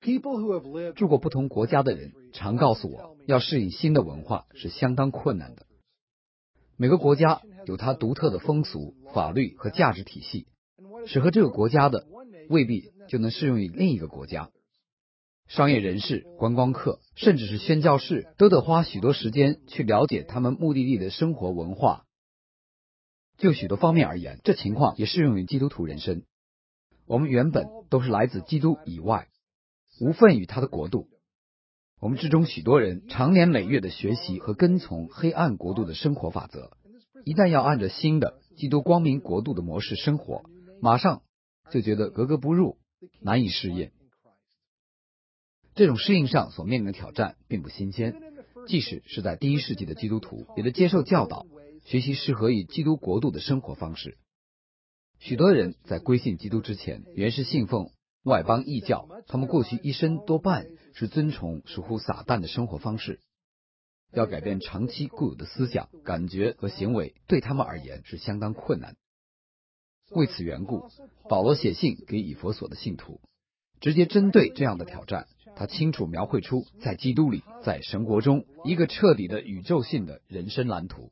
住过不同国家的人常告诉我，要适应新的文化是相当困难的。每个国家有它独特的风俗、法律和价值体系，适合这个国家的未必就能适用于另一个国家。商业人士、观光客，甚至是宣教士，都得花许多时间去了解他们目的地的生活文化。就许多方面而言，这情况也适用于基督徒人生。我们原本都是来自基督以外，无份于他的国度。我们之中许多人长年累月的学习和跟从黑暗国度的生活法则，一旦要按着新的基督光明国度的模式生活，马上就觉得格格不入，难以适应。这种适应上所面临的挑战并不新鲜，即使是在第一世纪的基督徒，也得接受教导，学习适合于基督国度的生活方式。许多人在归信基督之前，原是信奉外邦异教，他们过去一生多半是遵从属乎撒旦的生活方式。要改变长期固有的思想、感觉和行为，对他们而言是相当困难。为此缘故，保罗写信给以弗所的信徒，直接针对这样的挑战。他清楚描绘出在基督里，在神国中一个彻底的宇宙性的人生蓝图。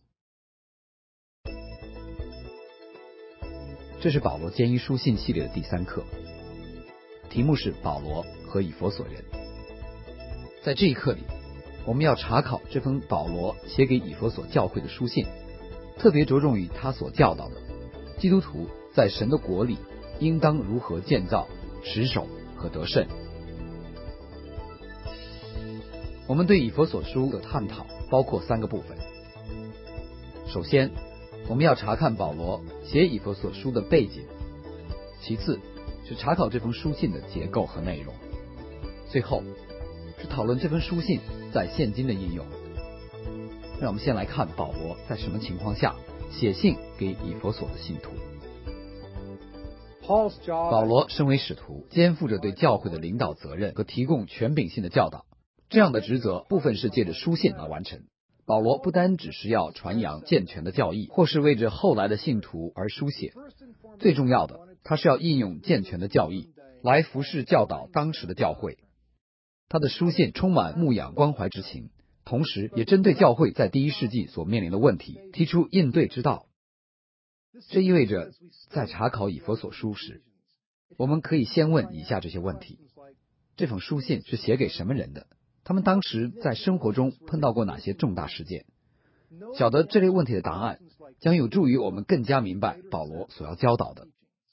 这是保罗监狱书信系列的第3课，题目是保罗和以弗所人。在这一课里，我们要查考这封保罗写给以弗所教会的书信，特别着重于他所教导的基督徒在神的国里应当如何建造、持守和得胜。我们对以弗所书的探讨包括3个部分。首先，我们要查看保罗写以弗所书的背景，其次是查考这封书信的结构和内容，最后是讨论这封书信在现今的应用。让我们先来看保罗在什么情况下写信给以弗所的信徒。保罗身为使徒，肩负着对教会的领导责任和提供权柄性的教导，这样的职责部分是借着书信来完成。保罗不单只是要传扬健全的教义，或是为着后来的信徒而书写，最重要的，他是要应用健全的教义来服侍教导当时的教会。他的书信充满牧养关怀之情，同时也针对教会在第一世纪所面临的问题提出应对之道。这意味着在查考以弗所书时，我们可以先问以下这些问题：这封书信是写给什么人的？他们当时在生活中碰到过哪些重大事件？晓得这类问题的答案，将有助于我们更加明白保罗所要教导的。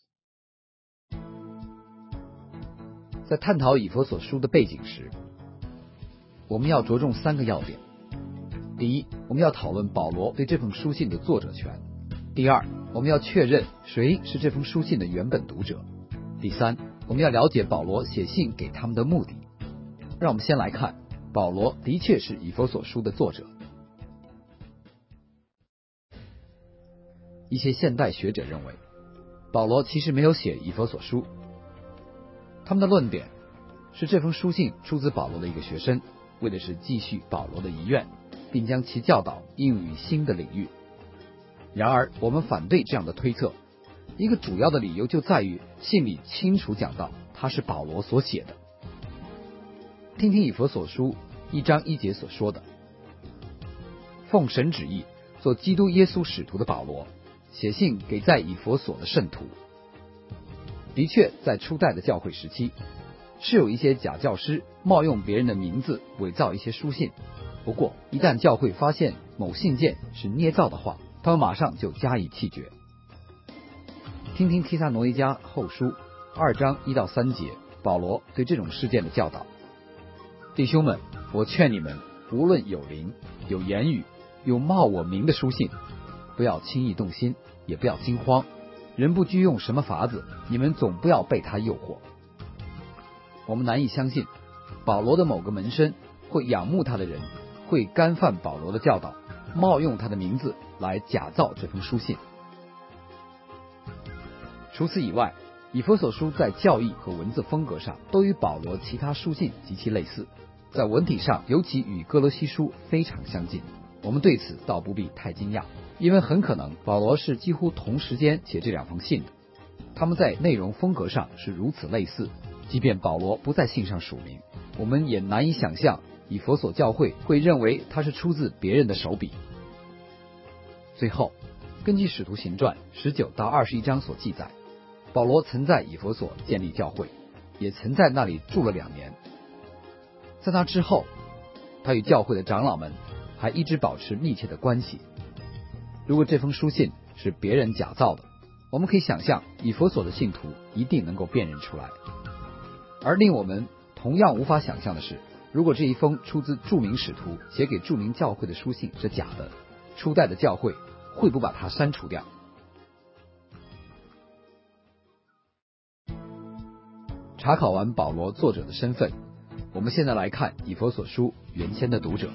在探讨以弗所书的背景时，我们要着重3个要点。第一，我们要讨论保罗对这封书信的作者权。第二，我们要确认谁是这封书信的原本读者。第三，我们要了解保罗写信给他们的目的。让我们先来看，保罗的确是以弗所书的作者。一些现代学者认为，保罗其实没有写以弗所书。他们的论点是这封书信出自保罗的一个学生，为的是继续保罗的遗愿，并将其教导应用于新的领域。然而，我们反对这样的推测。一个主要的理由就在于信里清楚讲到它是保罗所写的。听听以弗所书1章1节所说的：奉神旨意做基督耶稣使徒的保罗，写信给在以弗所的圣徒。的确，在初代的教会时期，是有一些假教师冒用别人的名字伪造一些书信。不过，一旦教会发现某信件是捏造的话，他们马上就加以弃绝。听听提撒罗尼迦后书2章1到3节，保罗对这种事件的教导：弟兄们，我劝你们，无论有灵、有言语、有冒我名的书信，不要轻易动心，也不要惊慌。人不拘用什么法子，你们总不要被他诱惑。我们难以相信，保罗的某个门生会仰慕他的人，会干犯保罗的教导，冒用他的名字来假造这封书信。除此以外，以弗所书在教义和文字风格上都与保罗其他书信极其类似，在文体上尤其与哥罗西书非常相近。我们对此倒不必太惊讶，因为很可能保罗是几乎同时间写这2封信的，他们在内容风格上是如此类似， 即便保罗不在信上署名，我们也难以想象以弗所教会会认为它是出自别人的手笔。最后，根据使徒行传19到21章所记载，保罗曾在以弗所建立教会，也曾在那里住了2年。在那之后，他与教会的长老们还一直保持密切的关系。如果这封书信是别人假造的，我们可以想象以弗所的信徒一定能够辨认出来。而令我们同样无法想象的是，如果这一封出自著名使徒写给著名教会的书信是假的，初代的教会会不把它删除掉？查考完保罗作者的身份，我们现在来看以弗所书原先的读者。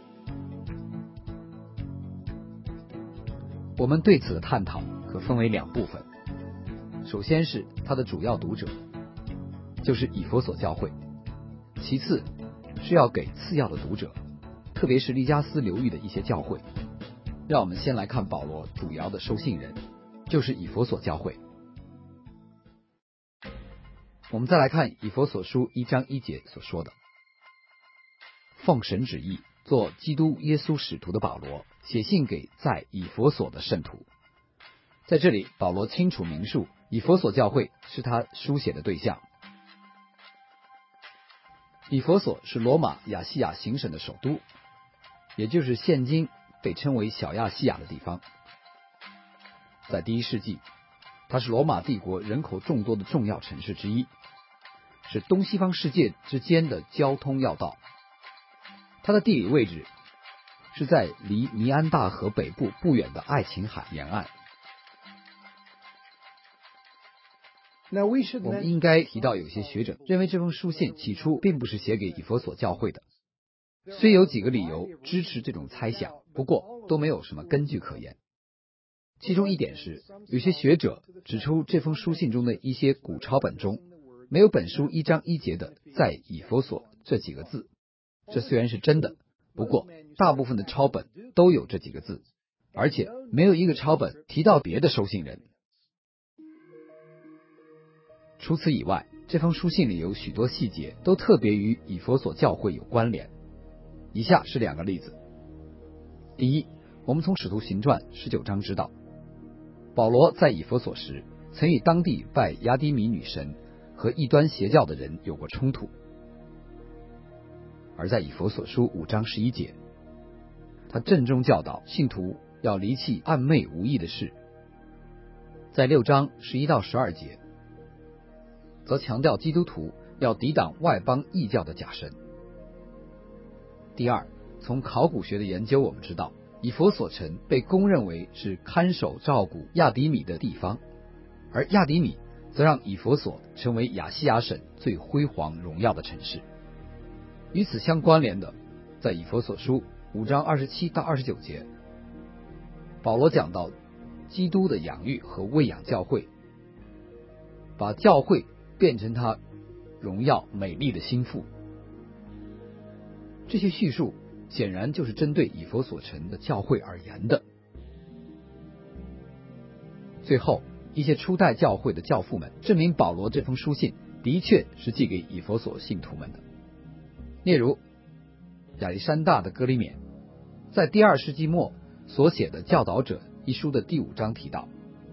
我们对此的探讨可分为2部分。首先是他的主要读者，就是以弗所教会；其次是要给次要的读者，特别是利加斯流域的一些教会。让我们先来看保罗主要的收信人，就是以弗所教会。我们再来看以弗所书1章1节所说的：奉神旨意做基督耶稣使徒的保罗，写信给在以弗所的圣徒。在这里，保罗清楚明述以弗所教会是他书写的对象。以弗所是罗马亚细亚行省的首都，也就是现今被称为小亚细亚的地方。在第1世纪，它是罗马帝国人口众多的重要城市之一，是东西方世界之间的交通要道。它的地理位置是在离尼安大河北部不远的爱琴海沿岸。我们应该提到，有些学者认为这封书信起初并不是写给以弗所教会的，虽有几个理由支持这种猜想，不过都没有什么根据可言。其中一点是，有些学者指出这封书信中的一些古抄本中没有本书1章1节的在以弗所这几个字。这虽然是真的，不过大部分的抄本都有这几个字，而且没有一个抄本提到别的收信人。除此以外，这封书信里有许多细节都特别与以弗所教会有关联。以下是2个例子。第一，我们从使徒行传19章知道，保罗在以弗所时曾与当地拜亚低米女神和异端邪教的人有过冲突。而在以弗所书5章11节，他郑重教导信徒要离弃暗昧无益的事。在6章11到12节，则强调基督徒要抵挡外邦异教的假神。第二，从考古学的研究我们知道，以弗所城被公认为是看守照顾亚底米的地方，而亚底米则让以弗所成为亚细亚省最辉煌荣耀的城市。与此相关联的，在以弗所书5章27到29节，保罗讲到基督的养育和喂养教会，把教会变成他荣耀美丽的心腹。这些叙述显然就是针对以弗所城的教会而言的。最后，一些初代教会的教父们证明保罗这封书信的确是寄给以弗所信徒们的。例如亚历山大的哥里勉在第2世纪末所写的《教导者》一书的第5章提到，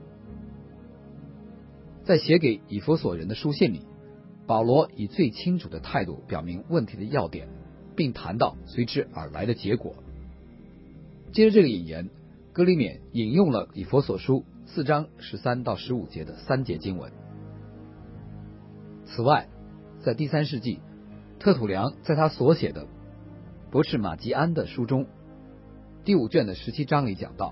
在写给以弗所人的书信里，保罗以最清楚的态度表明问题的要点，并谈到随之而来的结果。接着这个引言，哥里勉引用了以弗所书4章13到15节的3节经文。此外，在第3世纪，特土良在他所写的博士马吉安的书中第5卷的17章里讲到，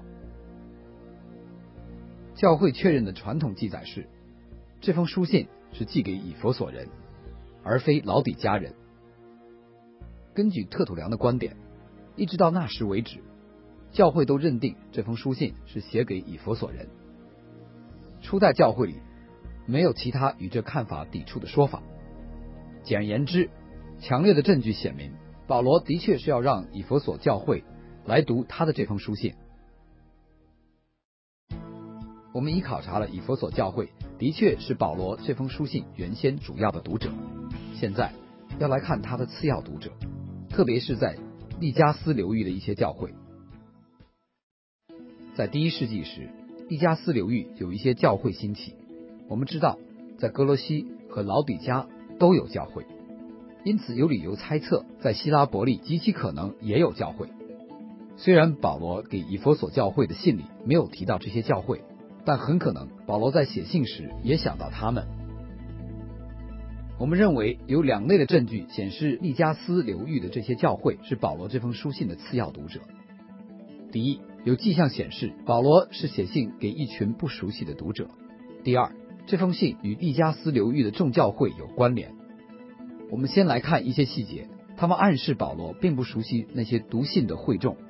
教会确认的传统记载是，这封书信是寄给以弗所人，而非老底嘉人。根据特土良的观点，一直到那时为止，教会都认定这封书信是写给以弗所人。初代教会里没有其他与这看法抵触的说法。简而言之，强烈的证据显明，保罗的确是要让以弗所教会来读他的这封书信。我们已考察了以弗所教会的确是保罗这封书信原先主要的读者。现在要来看他的次要读者，特别是在利加斯流域的一些教会。在第1世纪时，利加斯流域有一些教会兴起。我们知道，在哥罗西和老底嘉都有教会，因此有理由猜测，在希拉伯利极其可能也有教会。虽然保罗给以弗所教会的信里没有提到这些教会，但很可能保罗在写信时也想到他们。我们认为有2类的证据显示利加斯流域的这些教会是保罗这封书信的次要读者。第一，有迹象显示保罗是写信给一群不熟悉的读者。第二，这封信与利加斯流域的众教会有关联。我们先来看一些细节，他们暗示保罗并不熟悉那些读信的会众。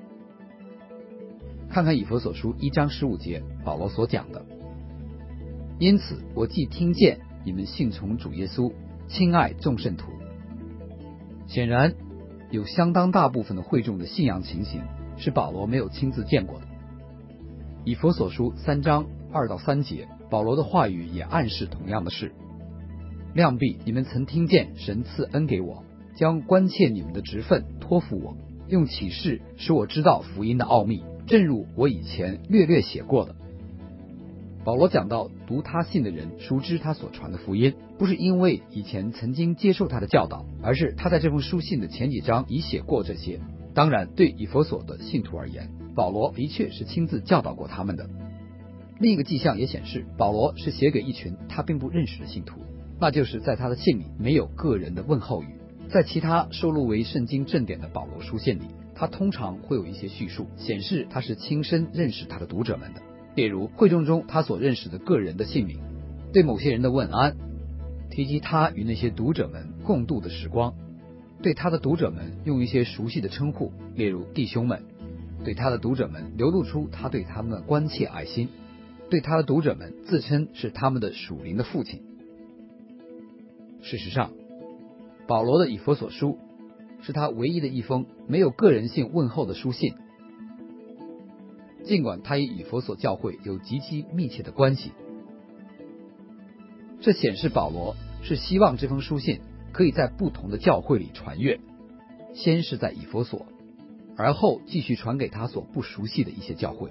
看看以弗所书1章15节，保罗所讲的：因此我既听见你们信从主耶稣，亲爱众圣徒。显然有相当大部分的会众的信仰情形是保罗没有亲自见过的。以弗所书3章2到3节，保罗的话语也暗示同样的事。量必你们曾听见神赐恩给我，将关切你们的职分托付我，用启示使我知道福音的奥秘，正如我以前略略写过的。保罗讲到读他信的人熟知他所传的福音，不是因为以前曾经接受他的教导，而是他在这封书信的前几章已写过这些。当然，对以弗所的信徒而言，保罗的确是亲自教导过他们的。另一个迹象也显示，保罗是写给一群他并不认识的信徒，那就是在他的信里没有个人的问候语。在其他收录为圣经正典的保罗书信里，他通常会有一些叙述，显示他是亲身认识他的读者们的，例如会众中他所认识的个人的姓名，对某些人的问安，提及他与那些读者们共度的时光，对他的读者们用一些熟悉的称呼，例如弟兄们，对他的读者们流露出他对他们的关切爱心，对他的读者们自称是他们的属灵的父亲。事实上，保罗的以弗所书是他唯一的一封没有个人性问候的书信，尽管他与以弗所教会有极其密切的关系。这显示保罗是希望这封书信可以在不同的教会里传阅，先是在以弗所，而后继续传给他所不熟悉的一些教会。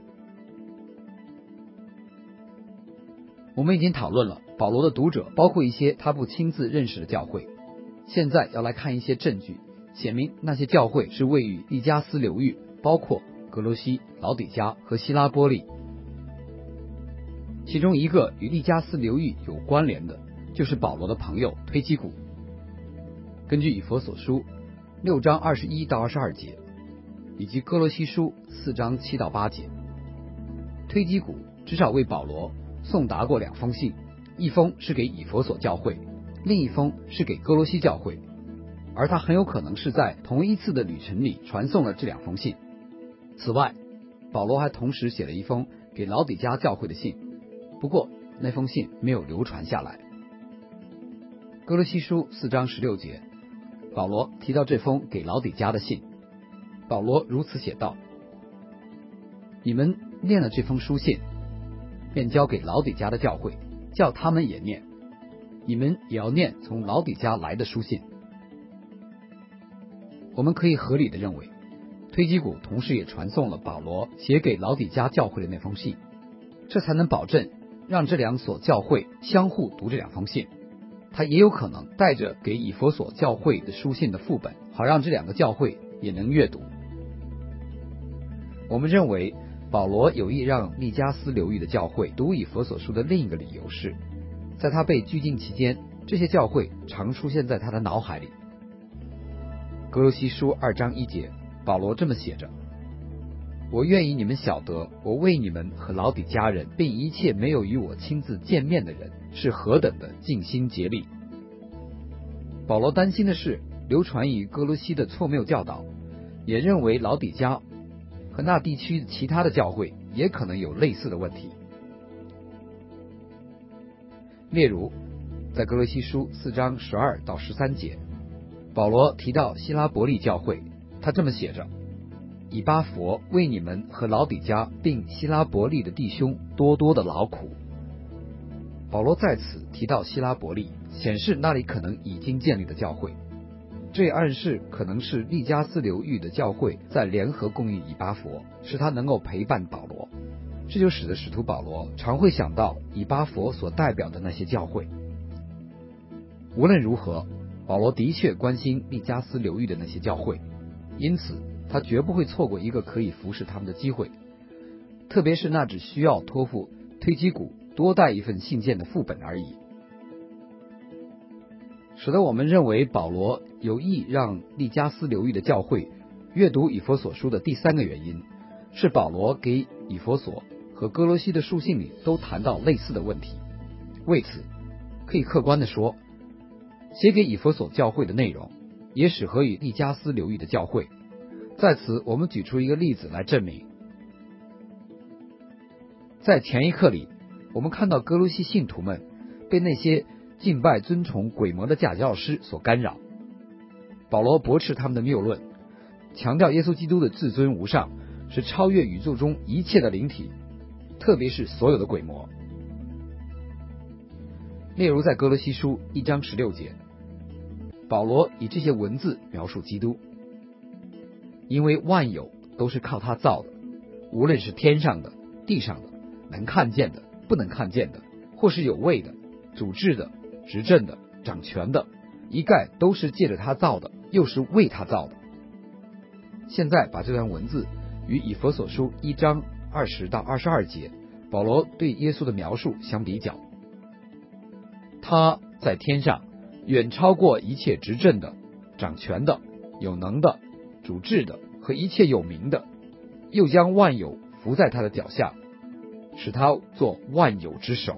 我们已经讨论了保罗的读者包括一些他不亲自认识的教会，现在要来看一些证据，显明那些教会是位于利加斯流域，包括格罗西、老底嘉和希拉波利。其中一个与利加斯流域有关联的，就是保罗的朋友推基古。根据以弗所书6章21到22节，以及哥罗西书4章7到8节，推基古至少为保罗送达过2封信，一封是给以弗所教会，另一封是给哥罗西教会，而他很有可能是在同一次的旅程里传送了这2封信。此外，保罗还同时写了一封给老底嘉教会的信，不过那封信没有流传下来。哥罗西书4章16节，保罗提到这封给老底嘉的信，保罗如此写道：你们念了这封书信，便交给老底嘉的教会，叫他们也念，你们也要念从老底嘉来的书信。我们可以合理的认为，推基古同时也传送了保罗写给老底嘉教会的那封信，这才能保证让这2所教会相互读这2封信。他也有可能带着给以弗所教会的书信的副本，好让这2个教会也能阅读。我们认为保罗有意让利加斯流域的教会读以弗所书的另一个理由是，在他被拘禁期间，这些教会常出现在他的脑海里。哥罗西书2章1节，保罗这么写着：我愿意你们晓得，我为你们和老底嘉人，并一切没有与我亲自见面的人，是何等的尽心竭力。保罗担心的是流传于哥罗西的错谬教导，也认为老底嘉和那地区其他的教会也可能有类似的问题。例如，在哥罗西书4章12到13节，保罗提到希拉伯利教会，他这么写着：以巴弗为你们和老底嘉并希拉伯利的弟兄多多的劳苦。 保罗在此提到希拉伯利，显示那里可能已经建立的教会，这也暗示可能是利加斯流域的教会在联合供应以巴佛，使他能够陪伴保罗。这就使得使徒保罗常会想到以巴佛所代表的那些教会。无论如何，保罗的确关心利加斯流域的那些教会，因此他绝不会错过一个可以服侍他们的机会，特别是那只需要托付推基古多带一份信件的副本而已。使得我们认为保罗有意让利加斯流域的教会阅读以弗所书的第三个原因，是保罗给以弗所和哥罗西的书信里都谈到类似的问题。为此，可以客观地说，写给以弗所教会的内容也适合于利加斯流域的教会。在此，我们举出一个例子来证明。在前一课里，我们看到哥罗西信徒们被那些敬拜尊崇鬼魔的假教师所干扰。保罗驳斥他们的谬论，强调耶稣基督的至尊无上，是超越宇宙中一切的灵体，特别是所有的鬼魔。例如在哥罗西书1章16节，保罗以这些文字描述基督，因为万有都是靠他造的，无论是天上的、地上的，能看见的、不能看见的，或是有位的、主治的、执政的、掌权的，一概都是借着他造的，又是为他造的。现在把这段文字与以弗所书1章20到22节保罗对耶稣的描述相比较。他在天上远超过一切执政的、掌权的、有能的、主治的和一切有名的，又将万有伏在他的脚下，使他做万有之首。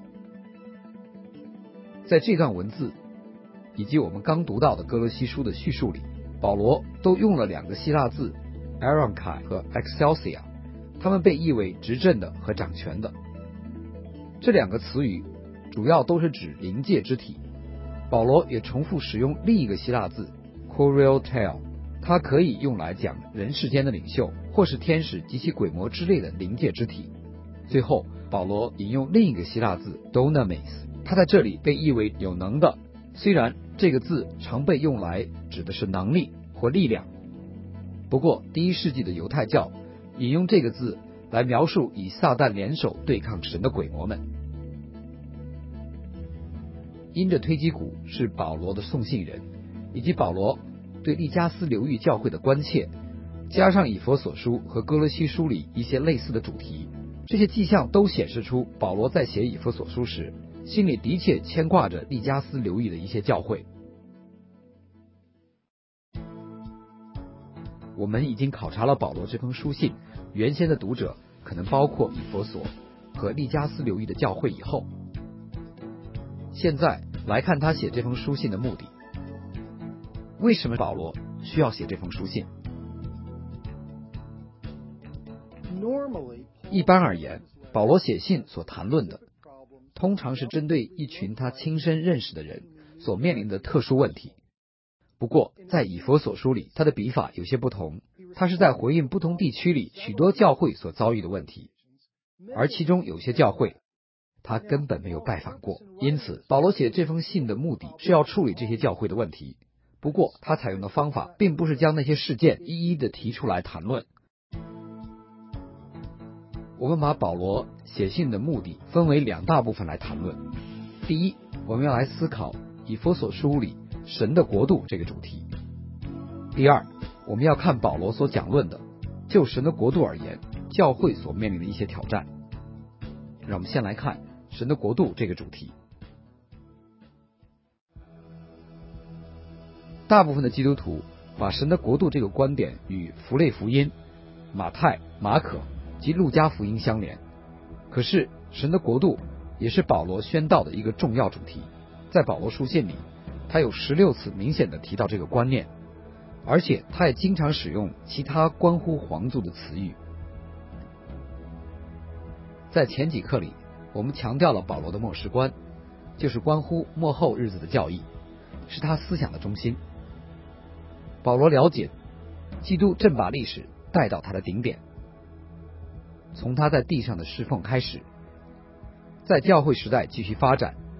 在这段文字以及我们刚读到的哥罗西书的叙述里，保罗都用了两个希腊字 Aronkai 和 Excelsia， 它们被译为执政的和掌权的。这两个词语主要都是指灵界之体。保罗也重复使用另一个希腊字 Kurioteo， 它可以用来讲人世间的领袖，或是天使及其鬼魔之类的灵界之体。最后保罗引用另一个希腊字 Dunamis， 它在这里被译为有能的，虽然这个字常被用来指的是能力或力量，不过第1世纪的犹太教引用这个字来描述以撒旦联手对抗神的鬼魔们。因着推基古是保罗的送信人，以及保罗对利加斯流域教会的关切，加上以弗所书和哥罗西书里一些类似的主题，这些迹象都显示出保罗在写以弗所书时，心里的确牵挂着利加斯流域的一些教会。我们已经考察了保罗这封书信原先的读者可能包括以弗所和利加斯流域的教会以后，现在来看他写这封书信的目的。为什么保罗需要写这封书信？一般而言，保罗写信所谈论的通常是针对一群他亲身认识的人所面临的特殊问题。不过在以弗所书里，他的笔法有些不同，他是在回应不同地区里许多教会所遭遇的问题，而其中有些教会他根本没有拜访过，因此保罗写这封信的目的是要处理这些教会的问题。不过他采用的方法并不是将那些事件一一的提出来谈论。我们把保罗写信的目的分为2大部分来谈论。第一，我们要来思考以弗所书里神的国度这个主题。第二，我们要看保罗所讲论的就神的国度而言，教会所面临的一些挑战。让我们先来看神的国度这个主题。大部分的基督徒把神的国度这个观点与符类福音、马太、马可及路加福音相连。可是神的国度也是保罗宣道的一个重要主题，在保罗书信里他有16次明显的提到这个观念，而且他也经常使用其他关乎皇族的词语。在前几课里我们强调了保罗的末世观，就是关乎末后日子的教义，是他思想的中心。保罗了解基督正把历史带到他的顶点，从他在地上的侍奉开始，在教会时代继续发展，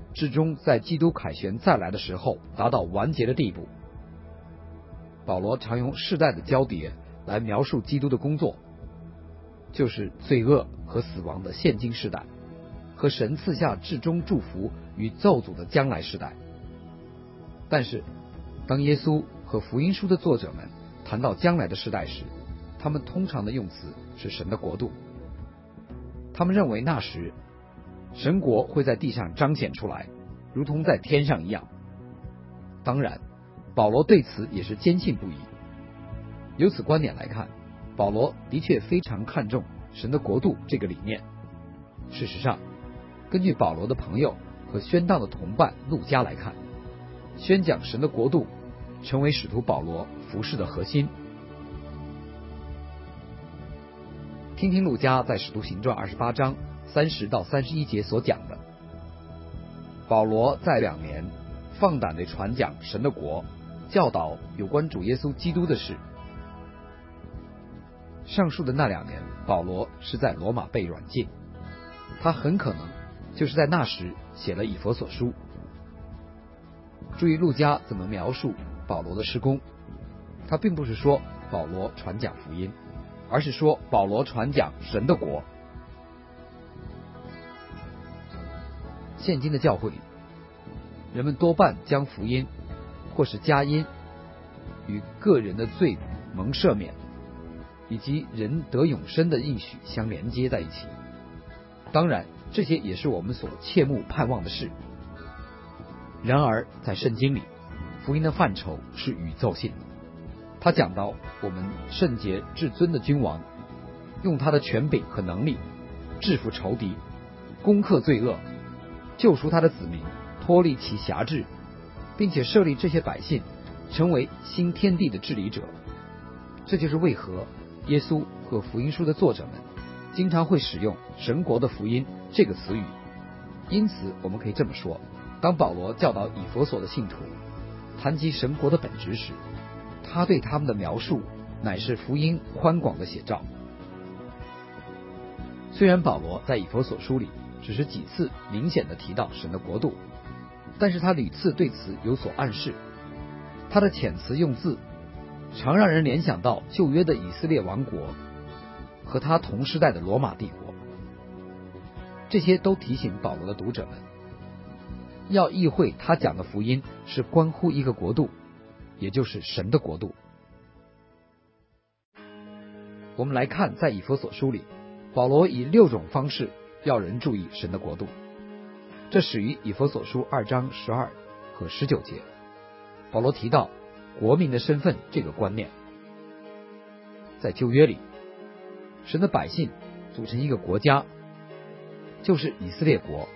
至终在基督凯旋再来的时候达到完结的地步。保罗常用世代的交叠来描述基督的工作，就是罪恶和死亡的现今世代，和神赐下至终祝福与咒诅的将来世代。但是当耶稣和福音书的作者们谈到将来的世代时，他们通常的用词是神的国度。他们认为那时神国会在地上彰显出来，如同在天上一样。当然保罗对此也是坚信不疑。由此观点来看，保罗的确非常看重神的国度这个理念。事实上，根据保罗的朋友和宣道的同伴路加来看，宣讲神的国度成为使徒保罗服事的核心。听听路加在使徒行传28章30到31节所讲的。保罗在2年放胆地传讲神的国，教导有关主耶稣基督的事。上述的那2年，保罗是在罗马被软禁，他很可能就是在那时写了以弗所书。注意路加怎么描述保罗的事工，他并不是说保罗传讲福音，而是说保罗传讲神的国。现今的教会里，人们多半将福音或是佳音与个人的罪蒙赦免以及人得永生的应许相连接在一起。当然这些也是我们所切慕盼望的事。然而在圣经里，福音的范畴是宇宙性的。他讲到我们圣洁至尊的君王用他的权柄和能力制服仇敌，攻克罪恶，救赎他的子民脱离其辖制，并且设立这些百姓成为新天地的治理者。这就是为何耶稣和福音书的作者们经常会使用神国的福音这个词语。因此我们可以这么说，当保罗教导以弗所的信徒谈及神国的本质时，他对他们的描述乃是福音宽广的写照。虽然保罗在以弗所书里只是几次明显的提到神的国度，但是他屡次对此有所暗示。他的遣词用字常让人联想到旧约的以色列王国和他同时代的罗马帝国。这些都提醒保罗的读者们，要意会他讲的福音是关乎一个国度，也就是神的国度。我们来看在以弗所书里，保罗以6种方式要人注意神的国度。这始于以弗所书2章12和19节。保罗提到国民的身份这个观念。在旧约里，神的百姓组成一个国家，就是以色列国。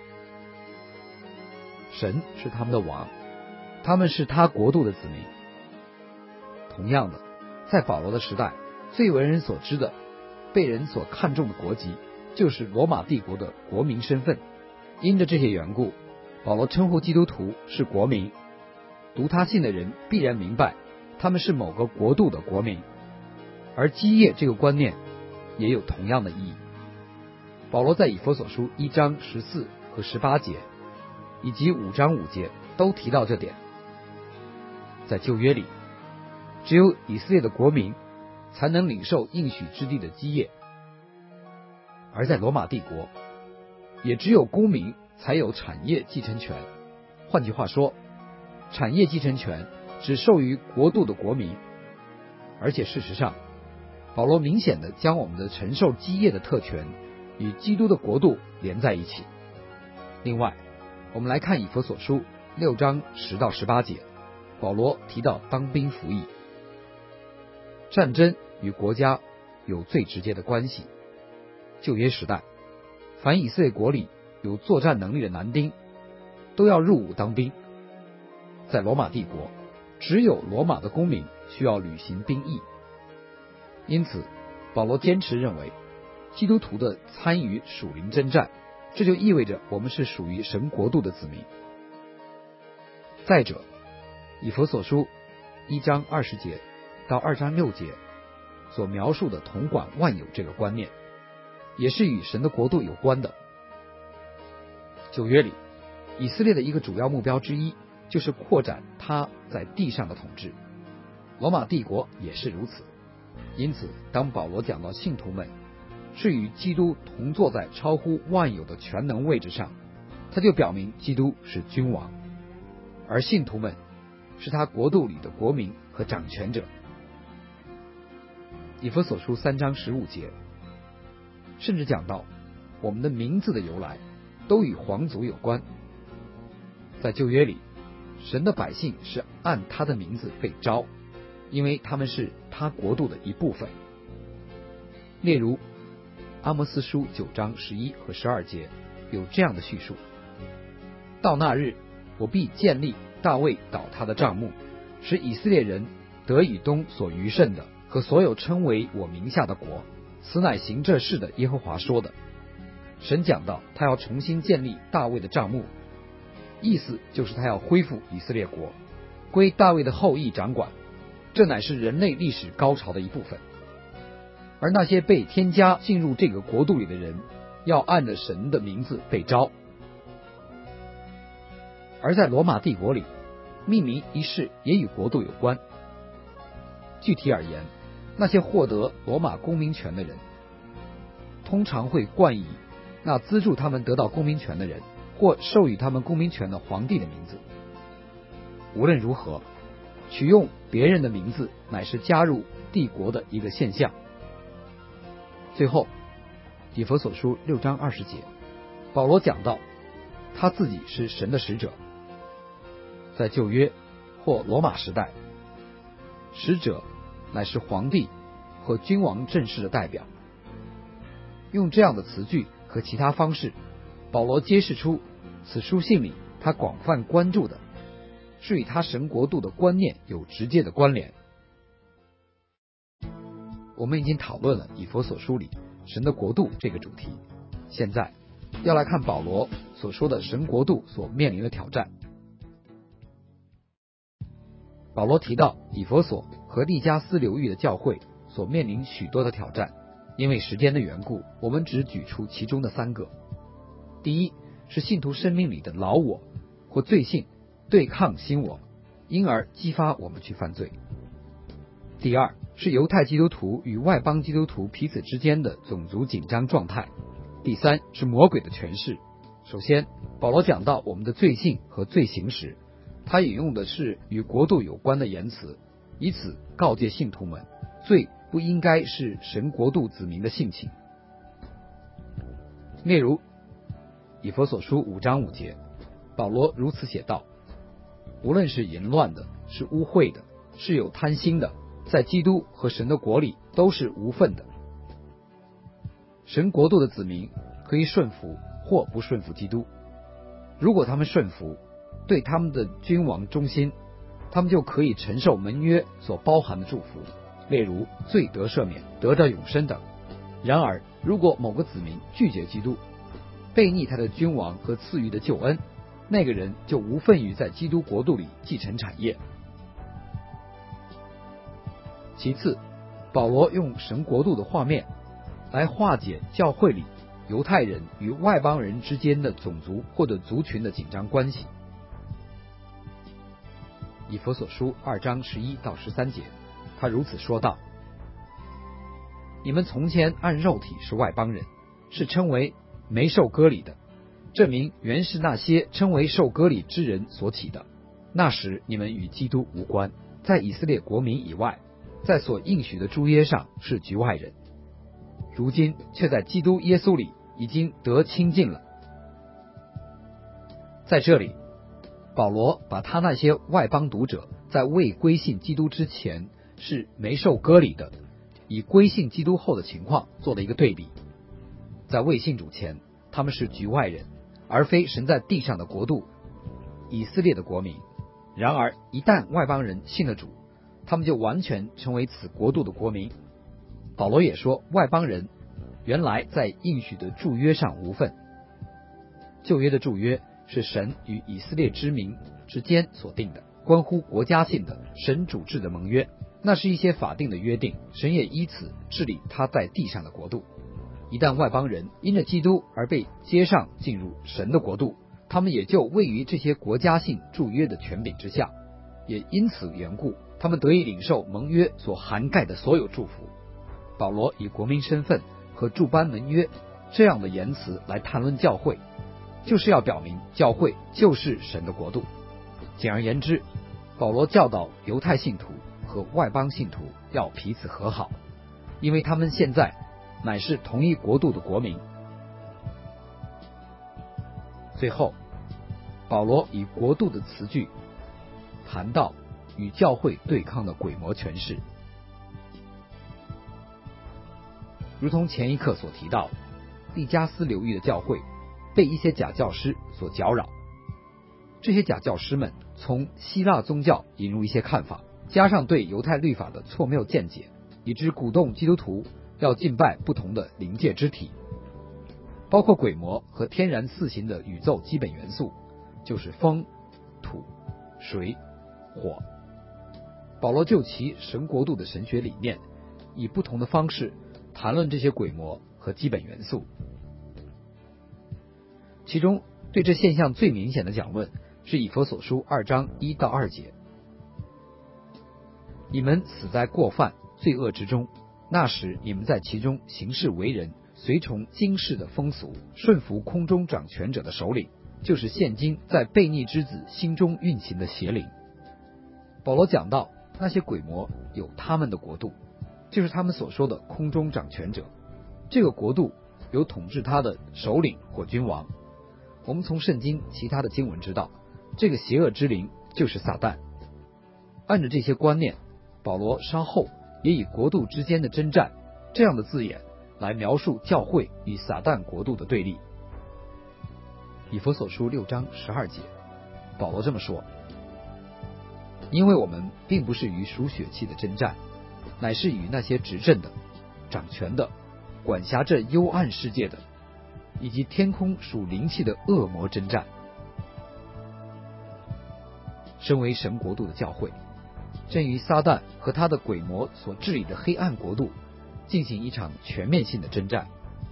神是他们的王，他们是他国度的子民。同样的，在保罗的时代，最为人所知的被人所看重的国籍就是罗马帝国的国民身份。因着这些缘故，保罗称呼基督徒是国民，读他信的人必然明白他们是某个国度的国民。而基业这个观念也有同样的意义。保罗在以弗所书1章14和18节以及5章5节都提到这点。在旧约里，只有以色列的国民才能领受应许之地的基业，而在罗马帝国，也只有公民才有产业继承权。换句话说，产业继承权只授予国度的国民。而且事实上，保罗明显地将我们的承受基业的特权与基督的国度连在一起。另外，我们来看以弗所书6章10到18节，保罗提到当兵服役。战争与国家有最直接的关系。旧约时代，凡以色列国里有作战能力的男丁都要入伍当兵。在罗马帝国，只有罗马的公民需要履行兵役。因此保罗坚持认为，基督徒的参与属灵征战，这就意味着我们是属于神国度的子民。再者，以弗所书1章20节到2章6节所描述的统管万有这个观念，也是与神的国度有关的。旧约里， 以色列的一个主要目标之一就是扩展他在地上的统治。罗马帝国也是如此。因此，当保罗讲到信徒们是与基督同坐在超乎万有的全能位置上，他就表明基督是君王，而信徒们是他国度里的国民和掌权者。以弗所书3章15节甚至讲到我们的名字的由来都与皇族有关。在旧约里，神的百姓是按他的名字被召，因为他们是他国度的一部分。例如阿摩斯书9章11和12节有这样的叙述：到那日，我必建立大卫倒塌的帐幕，使以色列人得以东所余剩的和所有称为我名下的国，此乃行这事的耶和华说的。神讲到他要重新建立大卫的帐幕，意思就是他要恢复以色列国，归大卫的后裔掌管，这乃是人类历史高潮的一部分。而那些被添加进入这个国度里的人，要按着神的名字被召。而在罗马帝国里，命名一事也与国度有关。具体而言，那些获得罗马公民权的人，通常会冠以那资助他们得到公民权的人或授予他们公民权的皇帝的名字。无论如何，取用别人的名字乃是加入帝国的一个现象。最后，以弗所书6章20节，保罗讲到他自己是神的使者。在旧约或罗马时代，使者乃是皇帝和君王正式的代表。用这样的词句和其他方式，保罗揭示出此书信里他广泛关注的是与他神国度的观念有直接的关联。我们已经讨论了以弗所书里神的国度这个主题，现在要来看保罗所说的神国度所面临的挑战。保罗提到以弗所和利加斯流域的教会所面临许多的挑战，因为时间的缘故，我们只举出其中的3个。第一是信徒生命里的老我或罪性对抗新我，因而激发我们去犯罪。第二是犹太基督徒与外邦基督徒彼此之间的种族紧张状态。第三是魔鬼的权势。首先，保罗讲到我们的罪性和罪行时，他引用的是与国度有关的言辞，以此告诫信徒们，罪不应该是神国度子民的性情。例如以弗所书5章5节，保罗如此写道：无论是淫乱的，是污秽的，是有贪心的，在基督和神的国里都是无份的。神国度的子民可以顺服或不顺服基督。如果他们顺服，对他们的君王忠心，他们就可以承受盟约所包含的祝福，例如罪得赦免、得着永生等。然而，如果某个子民拒绝基督，背逆他的君王和赐予的救恩，那个人就无份于在基督国度里继承产业。其次，保罗用神国度的画面来化解教会里犹太人与外邦人之间的种族或者族群的紧张关系。以弗所书2章11到13节，他如此说道：你们从前按肉体是外邦人，是称为没受割礼的，这名原是那些称为受割礼之人所起的。那时你们与基督无关，在以色列国民以外，在所应许的诸约上是局外人，如今却在基督耶稣里已经得清净了。在这里，保罗把他那些外邦读者在未归信基督之前是没受割礼的，以归信基督后的情况做了一个对比。在未信主前，他们是局外人，而非神在地上的国度以色列的国民。然而一旦外邦人信了主，他们就完全成为此国度的国民。保罗也说，外邦人原来在应许的祝约上无份。旧约的祝约是神与以色列之民之间所定的，关乎国家性的神主治的盟约，那是一些法定的约定，神也依此治理他在地上的国度。一旦外邦人因着基督而被接上进入神的国度， 他们也就位于这些国家性祝约的权柄之下，也因此缘故，他们得以领受盟约所涵盖的所有祝福。保罗以国民身份和诸般盟约这样的言辞来谈论教会，就是要表明教会就是神的国度。简而言之，保罗教导犹太信徒和外邦信徒要彼此和好，因为他们现在乃是同一国度的国民。最后，保罗以国度的词句谈到与教会对抗的鬼魔权势。如同前一课所提到，利加斯流域的教会被一些假教师所搅扰，这些假教师们从希腊宗教引入一些看法，加上对犹太律法的错谬见解，以致鼓动基督徒要敬拜不同的灵界之体，包括鬼魔和天然四行的宇宙基本元素，就是风、土、水、火。保罗就其神国度的神学理念，以不同的方式谈论这些鬼魔和基本元素。其中对这现象最明显的讲论是以弗所书2章1到2节。你们死在过犯罪恶之中，那时你们在其中行事为人，随从今世的风俗，顺服空中掌权者的首领，就是现今在悖逆之子心中运行的邪灵。保罗讲到那些鬼魔有他们的国度，就是他们所说的空中掌权者，这个国度有统治他的首领或君王。我们从圣经其他的经文知道，这个邪恶之灵就是撒旦。按照这些观念，保罗稍后也以国度之间的征战这样的字眼来描述教会与撒旦国度的对立。以弗所书6章12节，保罗这么说：因为我们并不是与属血气的征战，乃是与那些执政的、掌权的、管辖这幽暗世界的，以及天空属灵气的恶魔征战。身为神国度的教会，正与撒旦和他的鬼魔所治理的黑暗国度进行一场全面性的征战。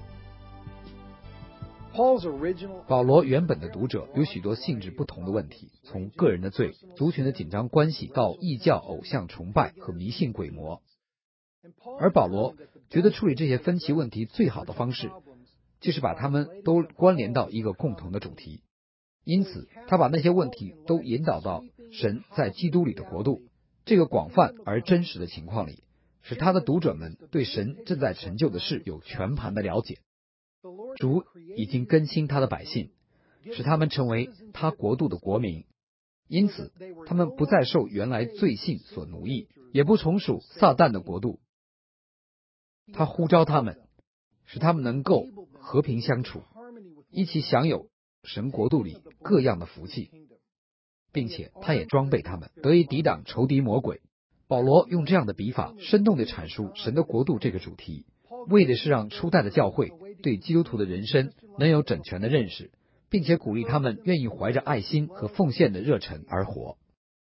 保罗原本的读者有许多性质不同的问题，从个人的罪、族群的紧张关系到异教偶像崇拜和迷信鬼魔，而保罗觉得处理这些分歧问题最好的方式就是把它们都关联到一个共同的主题。因此他把那些问题都引导到神在基督里的国度这个广泛而真实的情况里，使他的读者们对神正在成就的事有全盘的了解。主已经更新他的百姓，使他们成为他国度的国民，因此他们不再受原来罪性所奴役，也不从属撒旦的国度。他呼召他们，使他们能够和平相处，一起享有神国度里各样的福气，并且他也装备他们，得以抵挡仇敌魔鬼。保罗用这样的笔法生动地阐述神的国度这个主题，为的是让初代的教会对基督徒的人生能有整全的认识，并且鼓励他们愿意怀着爱心和奉献的热忱而活。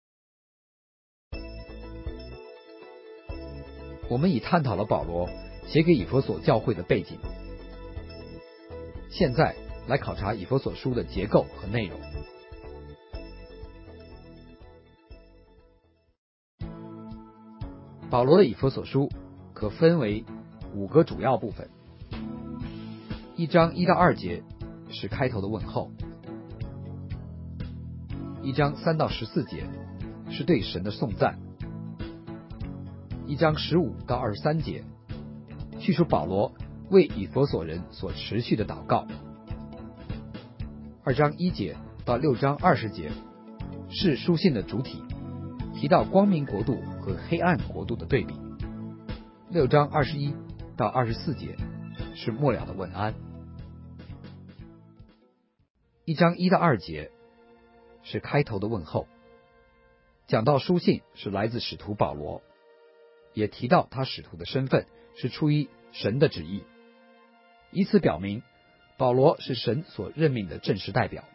我们已探讨了保罗写给以弗所教会的背景，现在来考察以弗所书的结构和内容。保罗的以弗所书可分为5个主要部分。1章1到2节是开头的问候，1章3到14节是对神的颂赞，1章15到23节叙述保罗为以弗所人所持续的祷告，2章1节到6章20节是书信的主体，提到光明国度和黑暗国度的对比，6章21到24节是末了的问安，1章1到2节是开头的问候，讲到书信是来自使徒保罗，也提到他使徒的身份是出于神的旨意，以此表明保罗是神所任命的正式代表，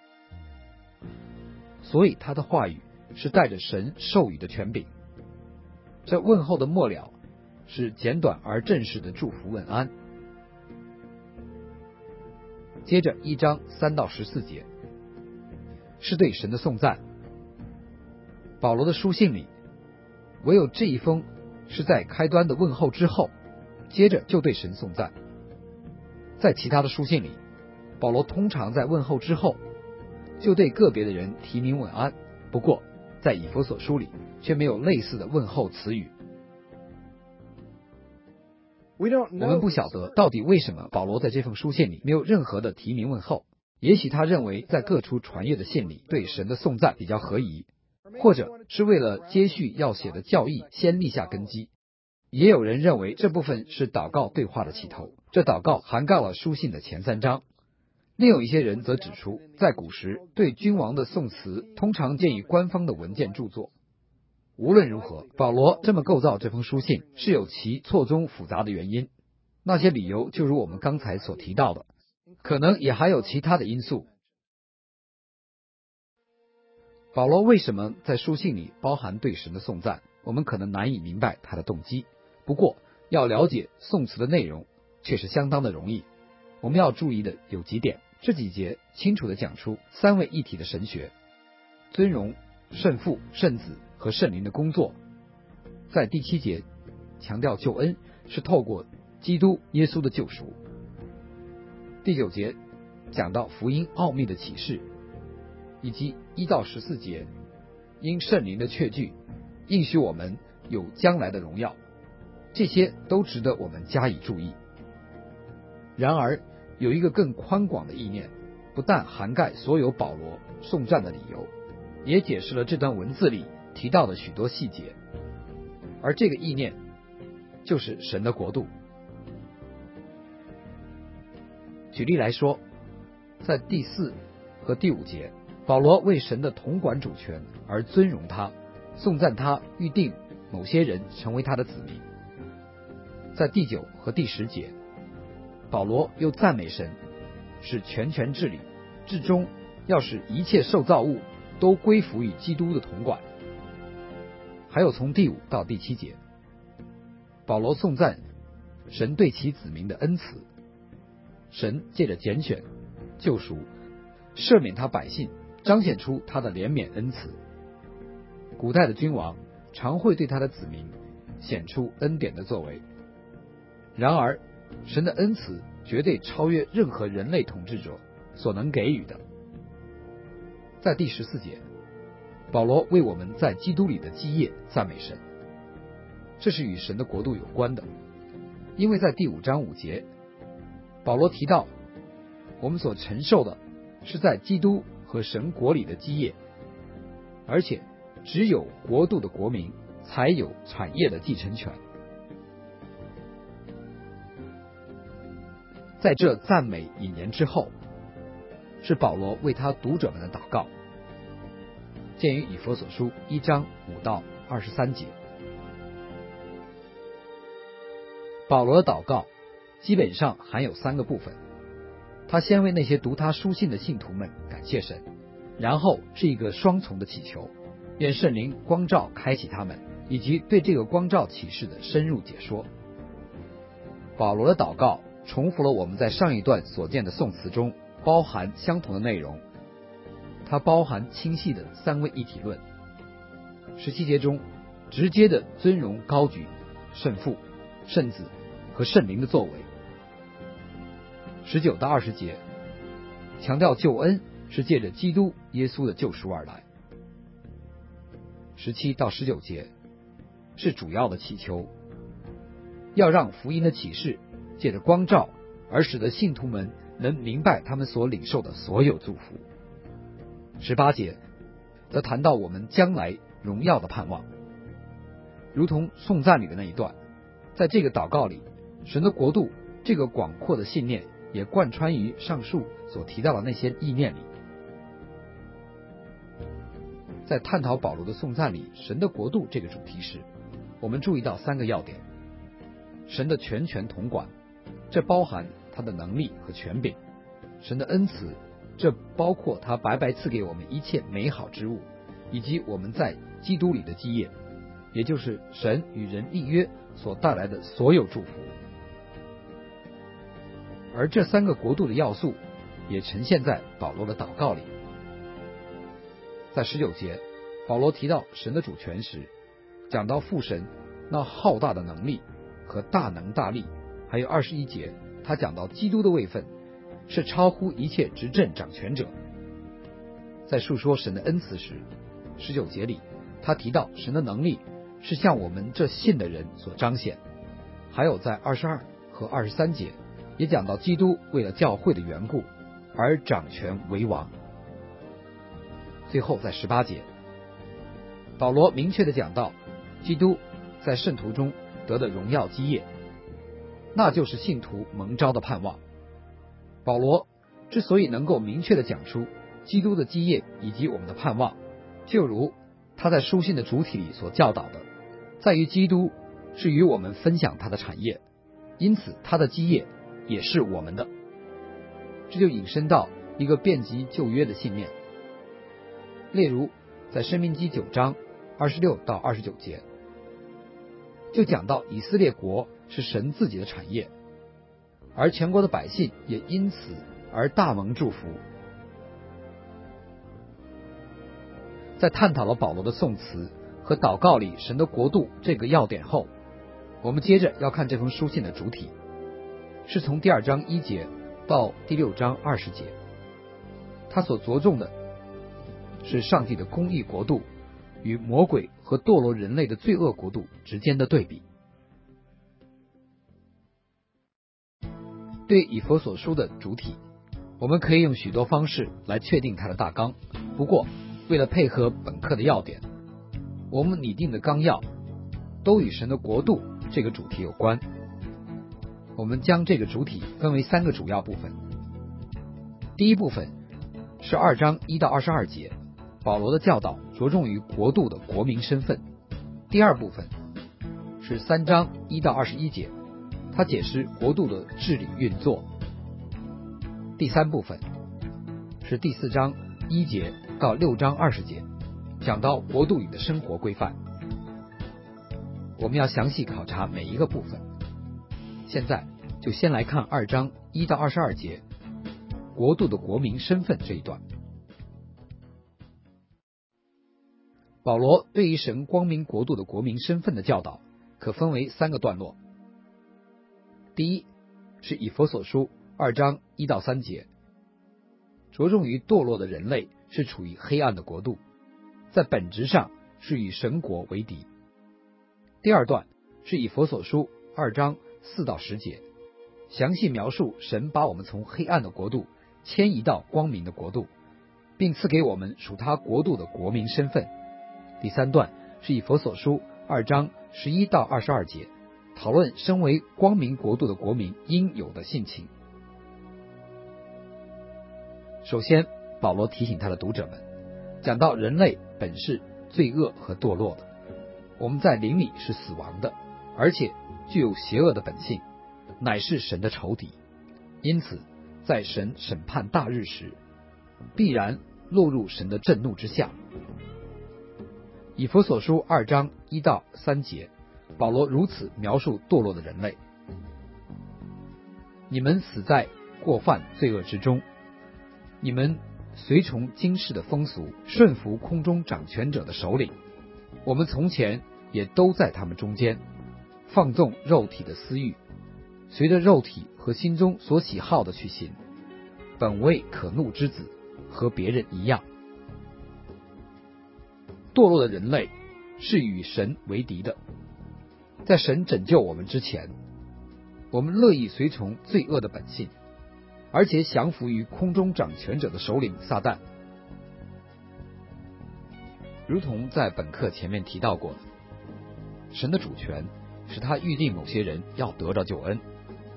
所以他的话语是带着神授予的权柄。这问候的末了是简短而正式的祝福问安。接着1章3到14节是对神的颂赞。保罗的书信里，唯有这一封是在开端的问候之后，接着就对神颂赞。在其他的书信里，保罗通常在问候之后就对个别的人提名问安，不过在以弗所书里却没有类似的问候词语。我们不晓得到底为什么保罗在这封书信里没有任何的提名问候，也许他认为在各处传阅的信里对神的颂赞比较合宜，或者是为了接续要写的教义先立下根基。也有人认为这部分是祷告对话的起头，这祷告涵盖了书信的前3章。另有一些人则指出，在古时对君王的颂词通常见于官方的文件著作。无论如何，保罗这么构造这封书信是有其错综复杂的原因，那些理由就如我们刚才所提到的，可能也还有其他的因素。保罗为什么在书信里包含对神的颂赞，我们可能难以明白他的动机。不过要了解颂词的内容却是相当的容易。我们要注意的有几点，这几节清楚地讲出3位一体的神学，尊荣、圣父、圣子和圣灵的工作。在第7节强调救恩是透过基督耶稣的救赎。第9节讲到福音奥秘的启示，以及1到14节因圣灵的确据应许我们有将来的荣耀，这些都值得我们加以注意。然而有一个更宽广的意念，不但涵盖所有保罗颂赞的理由，也解释了这段文字里提到的许多细节，而这个意念就是神的国度。举例来说，在第4和第5节，保罗为神的统管主权而尊荣他，颂赞他预定某些人成为他的子民。在第9和第10节，保罗又赞美神，使全权治理，至终要使一切受造物都归服于基督的统管。还有从第5到第7节，保罗颂赞神对其子民的恩慈，神借着拣选、救赎、赦免他百姓，彰显出他的怜悯恩慈。古代的君王常会对他的子民显出恩典的作为，然而神的恩慈绝对超越任何人类统治者所能给予的。在第14节，保罗为我们在基督里的基业赞美神，这是与神的国度有关的，因为在第5章5节，保罗提到我们所承受的是在基督和神国里的基业，而且只有国度的国民才有产业的继承权。在这赞美引言之后，是保罗为他读者们的祷告，见于以弗所书1章5到23节。保罗的祷告基本上含有3个部分，他先为那些读他书信的信徒们感谢神，然后是一个双重的祈求，愿圣灵光照开启他们，以及对这个光照启示的深入解说。保罗的祷告重复了我们在上一段所见的颂词中包含相同的内容，它包含清晰的3位一体论。17节中直接的尊荣高举圣父、圣子和圣灵的作为。19到20节强调救恩是借着基督耶稣的救赎而来。17到19节是主要的祈求，要让福音的启示借着光照而使得信徒们能明白他们所领受的所有祝福。18节则谈到我们将来荣耀的盼望，如同颂赞里的那一段，在这个祷告里，神的国度这个广阔的信念也贯穿于上述所提到的那些意念里。在探讨保罗的颂赞里神的国度这个主题时，我们注意到3个要点：神的全权统管，这包含他的能力和权柄；神的恩慈，这包括他白白赐给我们一切美好之物，以及我们在基督里的基业，也就是神与人立约所带来的所有祝福。而这3个国度的要素也呈现在保罗的祷告里。 在19节，保罗提到神的主权时，讲到父神那浩大的能力和大能大力，还有21节他讲到基督的位分是超乎一切执政掌权者。在述说神的恩慈时，19节里他提到神的能力是向我们这信的人所彰显，还有在22和23节也讲到基督为了教会的缘故而掌权为王。最后在18节，保罗明确地讲到基督在圣徒中得的荣耀基业，那就是信徒蒙召的盼望。保罗之所以能够明确地讲出基督的基业以及我们的盼望，就如他在书信的主体里所教导的，在于基督是与我们分享他的产业，因此他的基业也是我们的。这就引申到一个遍及旧约的信念，例如在申命记9章26到29节，就讲到以色列国是神自己的产业，而全国的百姓也因此而大蒙祝福。在探讨了保罗的颂词和祷告里神的国度这个要点后，我们接着要看这封书信的主体，是从第2章1节到第6章20节。他所着重的是上帝的公义国度与魔鬼和堕落人类的罪恶国度之间的对比。对以弗所书的主体，我们可以用许多方式来确定它的大纲，不过为了配合本课的要点，我们拟定的纲要都与神的国度这个主题有关。我们将这个主体分为3个主要部分。第一部分是2章1到22节，保罗的教导着重于国度的国民身份。第二部分是3章1到21节，他解释国度的治理运作。第三部分是第4章1节到6章20节，讲到国度里的生活规范。我们要详细考察每一个部分。现在就先来看2章1到22节，国度的国民身份这一段。保罗对于神光明国度的国民身份的教导可分为3个段落。第一是以弗所书2章1到3节，着重于堕落的人类是处于黑暗的国度，在本质上是与神国为敌。第二段是以弗所书2章4到10节，详细描述神把我们从黑暗的国度迁移到光明的国度，并赐给我们属他国度的国民身份。第三段是以弗所书2章11到22节，讨论身为光明国度的国民应有的性情。首先，保罗提醒他的读者们，讲到人类本是罪恶和堕落的，我们在灵里是死亡的，而且具有邪恶的本性，乃是神的仇敌。因此在神审判大日时，必然落入神的震怒之下。以弗所书2章1到3节，保罗如此描述堕落的人类：你们死在过犯罪恶之中，你们随从今世的风俗，顺服空中掌权者的首领。我们从前也都在他们中间，放纵肉体的私欲，随着肉体和心中所喜好的去行，本为可怒之子，和别人一样。堕落的人类是与神为敌的，在神拯救我们之前，我们乐意随从罪恶的本性，而且降服于空中掌权者的首领撒旦。如同在本课前面提到过的，神的主权使他预定某些人要得到救恩。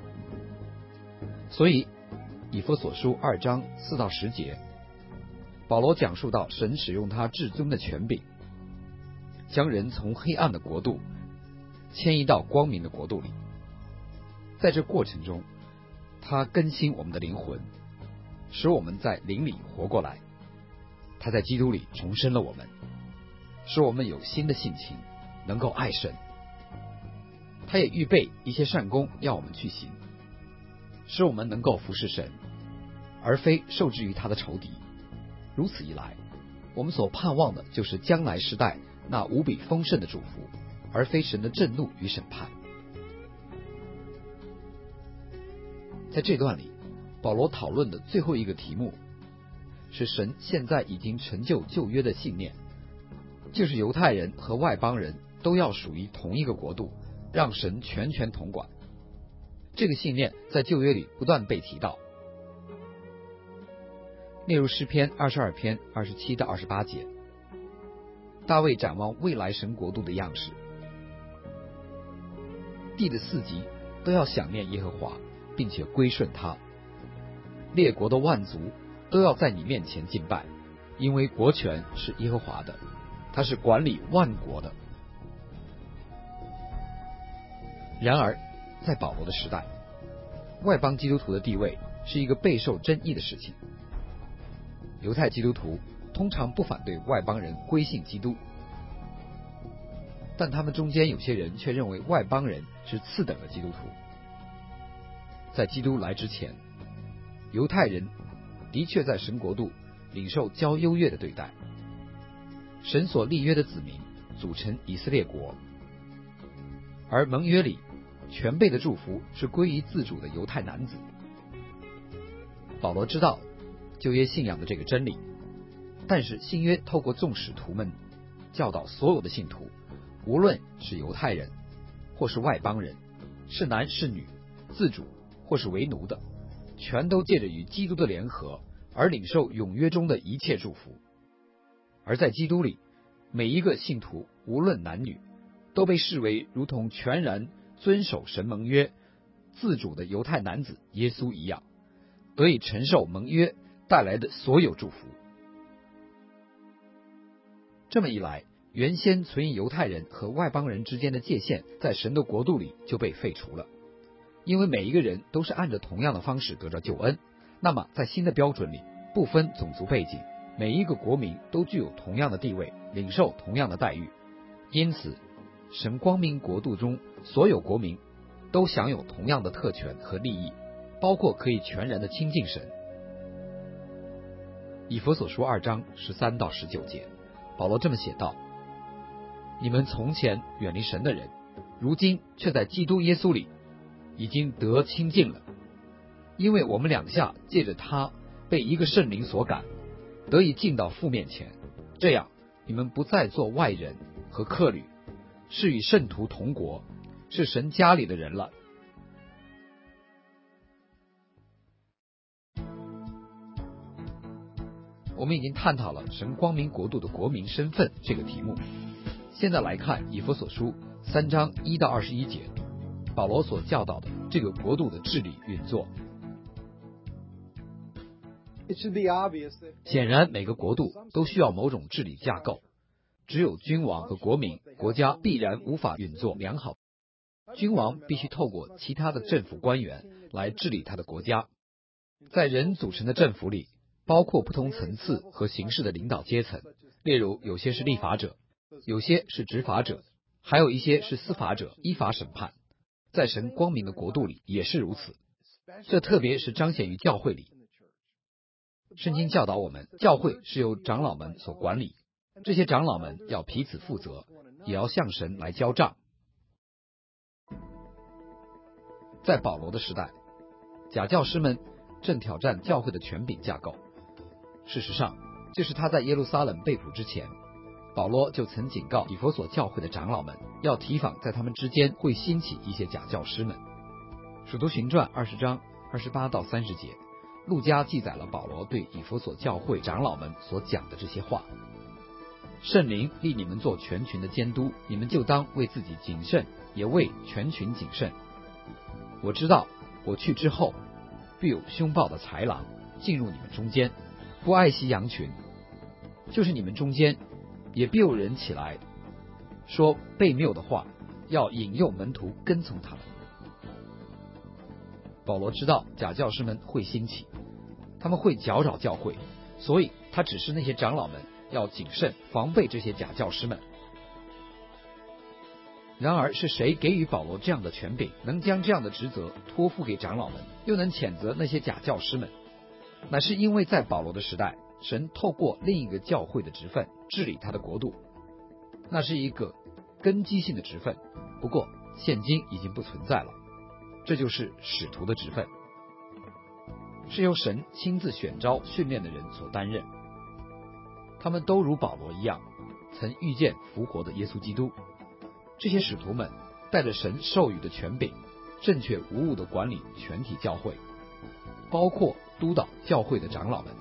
所以以弗所书2章4到10节，保罗讲述到神使用他至尊的权柄，将人从黑暗的国度迁移到光明的国度里。在这过程中，他更新我们的灵魂，使我们在灵里活过来。他在基督里重生了我们，使我们有新的性情，能够爱神。他也预备一些善功要我们去行，使我们能够服侍神，而非受制于他的仇敌。如此一来， 我们所盼望的就是将来时代那无比丰盛的祝福，而非神的震怒与审判。在这段里，保罗讨论的最后一个题目是神现在已经成就旧约的信念，就是犹太人和外邦人都要属于同一个国度，让神全权统管。这个信念在旧约里不断被提到，例如诗篇22篇27到28节，大卫展望未来神国度的样式，地的四极都要想念耶和华，并且归顺他，列国的万族都要在你面前敬拜，因为国权是耶和华的，他是管理万国的。然而在保罗的时代，外邦基督徒的地位是一个备受争议的事情。犹太基督徒通常不反对外邦人归信基督，但他们中间有些人却认为外邦人是次等的基督徒。在基督来之前，犹太人的确在神国度领受较优越的对待，神所立约的子民组成以色列国，而盟约里全备的祝福是归于自主的犹太男子。保罗知道旧约信仰的这个真理，但是新约透过众使徒们教导所有的信徒，无论是犹太人或是外邦人，是男是女，自主或是为奴的，全都借着与基督的联合而领受永约中的一切祝福。而在基督里，每一个信徒无论男女，都被视为如同全然遵守神盟约自主的犹太男子耶稣一样，得以承受盟约带来的所有祝福。这么一来，原先存于犹太人和外邦人之间的界限在神的国度里就被废除了，因为每一个人都是按着同样的方式得着救恩。那么在新的标准里，不分种族背景，每一个国民都具有同样的地位，领受同样的待遇。因此神光明国度中所有国民都享有同样的特权和利益，包括可以全然的亲近神。以弗所书2章13到19节，保罗这么写道：你们从前远离神的人，如今却在基督耶稣里已经得亲近了，因为我们两下借着他被一个圣灵所感，得以进到父面前。这样你们不再做外人和客旅，是与圣徒同国，是神家里的人了。我们已经探讨了神光明国度的国民身份这个题目，现在来看以弗所书3章1到21节，保罗所教导的这个国度的治理运作。显然每个国度都需要某种治理架构，只有君王和国民，国家必然无法运作良好。君王必须透过其他的政府官员来治理他的国家。在人组成的政府里，包括不同层次和形式的领导阶层，例如有些是立法者，有些是执法者，还有一些是司法者，依法审判。在神光明的国度里也是如此，这特别是彰显于教会里。圣经教导我们，教会是由长老们所管理，这些长老们要彼此负责，也要向神来交账。在保罗的时代，假教师们正挑战教会的权柄架构。事实上，就是他在耶路撒冷被捕之前，保罗就曾警告以弗所教会的长老们，要提防在他们之间会兴起一些假教师们。使徒行传20章28到30节，路加记载了保罗对以弗所教会长老们所讲的这些话：圣灵立你们做全群的监督，你们就当为自己谨慎，也为全群谨慎。我知道我去之后，必有凶暴的豺狼进入你们中间，不爱惜羊群，就是你们中间也必有人起来说悖谬的话，要引诱门徒跟从他们。保罗知道假教师们会兴起，他们会搅扰教会，所以他指示那些长老们要谨慎防备这些假教师们。然而是谁给予保罗这样的权柄，能将这样的职责托付给长老们，又能谴责那些假教师们？乃是因为在保罗的时代， 神透过另一个教会的职分治理他的国度，那是一个根基性的职分，不过现今已经不存在了。这就是使徒的职分，是由神亲自选召训练的人所担任。他们都如保罗一样，曾遇见复活的耶稣基督。这些使徒们带着神授予的权柄，正确无误地管理全体教会，包括督导教会的长老们。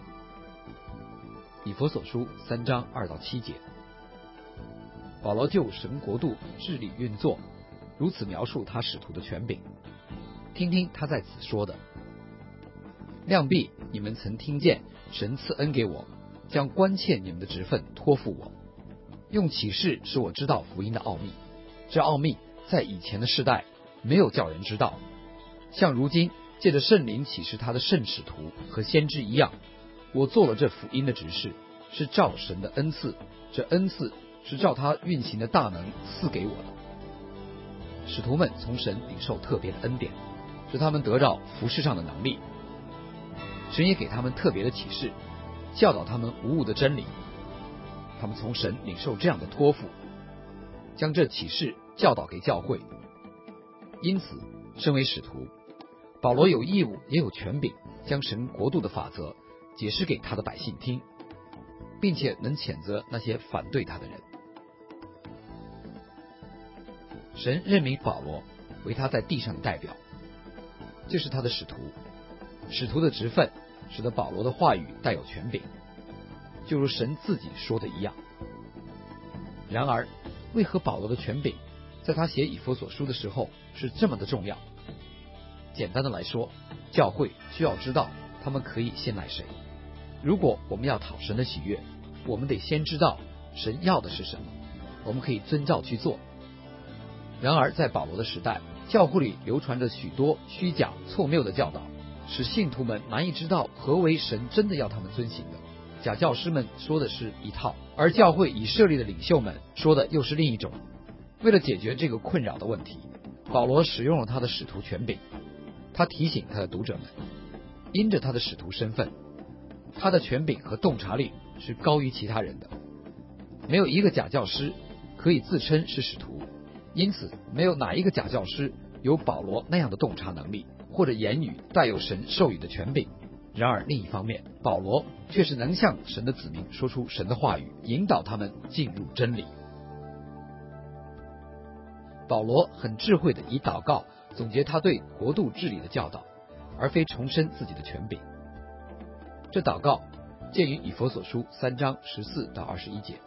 以弗所书3章2到7节，保罗就神国度治理运作如此描述他使徒的权柄。听听他在此说的：量必你们曾听见神赐恩给我，将关切你们的职分托付我，用启示使我知道福音的奥秘。这奥秘在以前的世代没有叫人知道，像如今借着圣灵启示他的圣使徒和先知一样，我做了这福音的执事，是照神的恩赐，这恩赐是照他运行的大能赐给我的。使徒们从神领受特别的恩典，使他们得到服事上的能力。神也给他们特别的启示，教导他们无误的真理。他们从神领受这样的托付，将这启示教导给教会。因此，身为使徒，保罗有义务也有权柄，将神国度的法则解释给他的百姓听，并且能谴责那些反对他的人。神任命保罗为他在地上的代表，这是他的使徒。使徒的职分使得保罗的话语带有权柄，就如神自己说的一样。然而，为何保罗的权柄在他写以弗所书的时候是这么的重要？简单的来说，教会需要知道他们可以信赖谁。如果我们要讨神的喜悦，我们得先知道神要的是什么，我们可以遵照去做。然而在保罗的时代，教会里流传着许多虚假错谬的教导，使信徒们难以知道何为神真的要他们遵行的。假教师们说的是一套，而教会已设立的领袖们说的又是另一种。为了解决这个困扰的问题，保罗使用了他的使徒权柄。他提醒他的读者们，因着他的使徒身份，他的权柄和洞察力是高于其他人的。没有一个假教师可以自称是使徒，因此没有哪一个假教师有保罗那样的洞察能力，或者言语带有神授予的权柄。然而另一方面，保罗却是能向神的子民说出神的话语，引导他们进入真理。保罗很智慧的以祷告总结他对国度治理的教导，而非重申自己的权柄。这祷告见于以弗所书3章14到21节。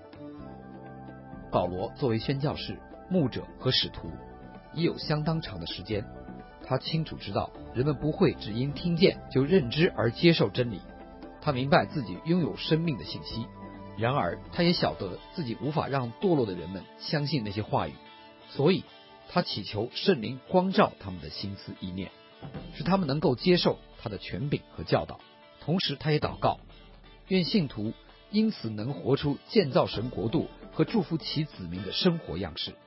保罗作为宣教士、牧者和使徒，已有相当长的时间。他清楚知道人们不会只因听见就认知而接受真理，他明白自己拥有生命的信息。然而他也晓得自己无法让堕落的人们相信那些话语，所以他祈求圣灵光照他们的心思意念，使他们能够接受他的权柄和教导。同时他也祷告，愿信徒因此能活出建造神国度和祝福其子民的生活样式。